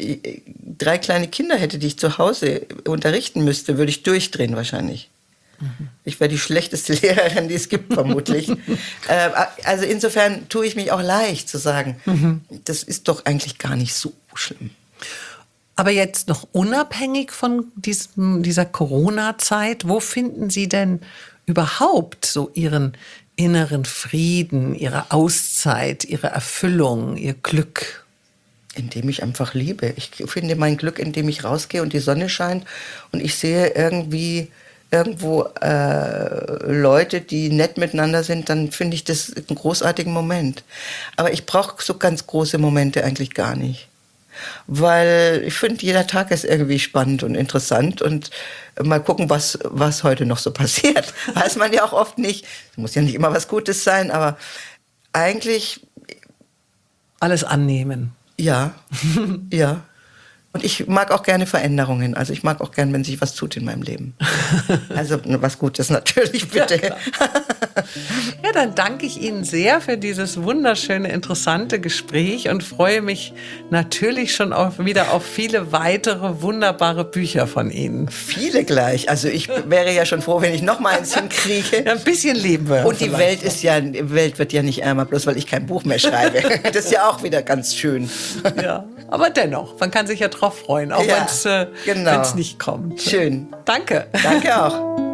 3 kleine Kinder hätte, die ich zu Hause unterrichten müsste, würde ich durchdrehen wahrscheinlich. Ich wäre die schlechteste Lehrerin, die es gibt, vermutlich. Also insofern tue ich mich auch leicht zu sagen, das ist doch eigentlich gar nicht so schlimm. Aber jetzt noch unabhängig von dieser Corona-Zeit, wo finden Sie denn überhaupt so Ihren inneren Frieden, Ihre Auszeit, Ihre Erfüllung, Ihr Glück? Indem ich einfach liebe. Ich finde mein Glück, indem ich rausgehe und die Sonne scheint und ich sehe irgendwo Leute, die nett miteinander sind, dann finde ich das einen großartigen Moment. Aber ich brauche so ganz große Momente eigentlich gar nicht. Weil ich finde, jeder Tag ist irgendwie spannend und interessant und mal gucken, was heute noch so passiert. Weiß man ja auch oft nicht. Es muss ja nicht immer was Gutes sein, aber eigentlich... Alles annehmen. Ja, ja. Und ich mag auch gerne Veränderungen. Also ich mag auch gerne, wenn sich was tut in meinem Leben. Also was Gutes natürlich, bitte. Ja, dann danke ich Ihnen sehr für dieses wunderschöne, interessante Gespräch und freue mich natürlich schon wieder auf viele weitere wunderbare Bücher von Ihnen. Viele gleich. Also ich wäre ja schon froh, wenn ich noch mal eins hinkriege. Ja, ein bisschen leben wir. Und die Welt wird ja nicht ärmer, bloß weil ich kein Buch mehr schreibe. Das ist ja auch wieder ganz schön. Ja, aber dennoch, man kann sich ja drauf freuen, auch Ja, wenn es genau. nicht kommt. Schön. Danke. Danke auch.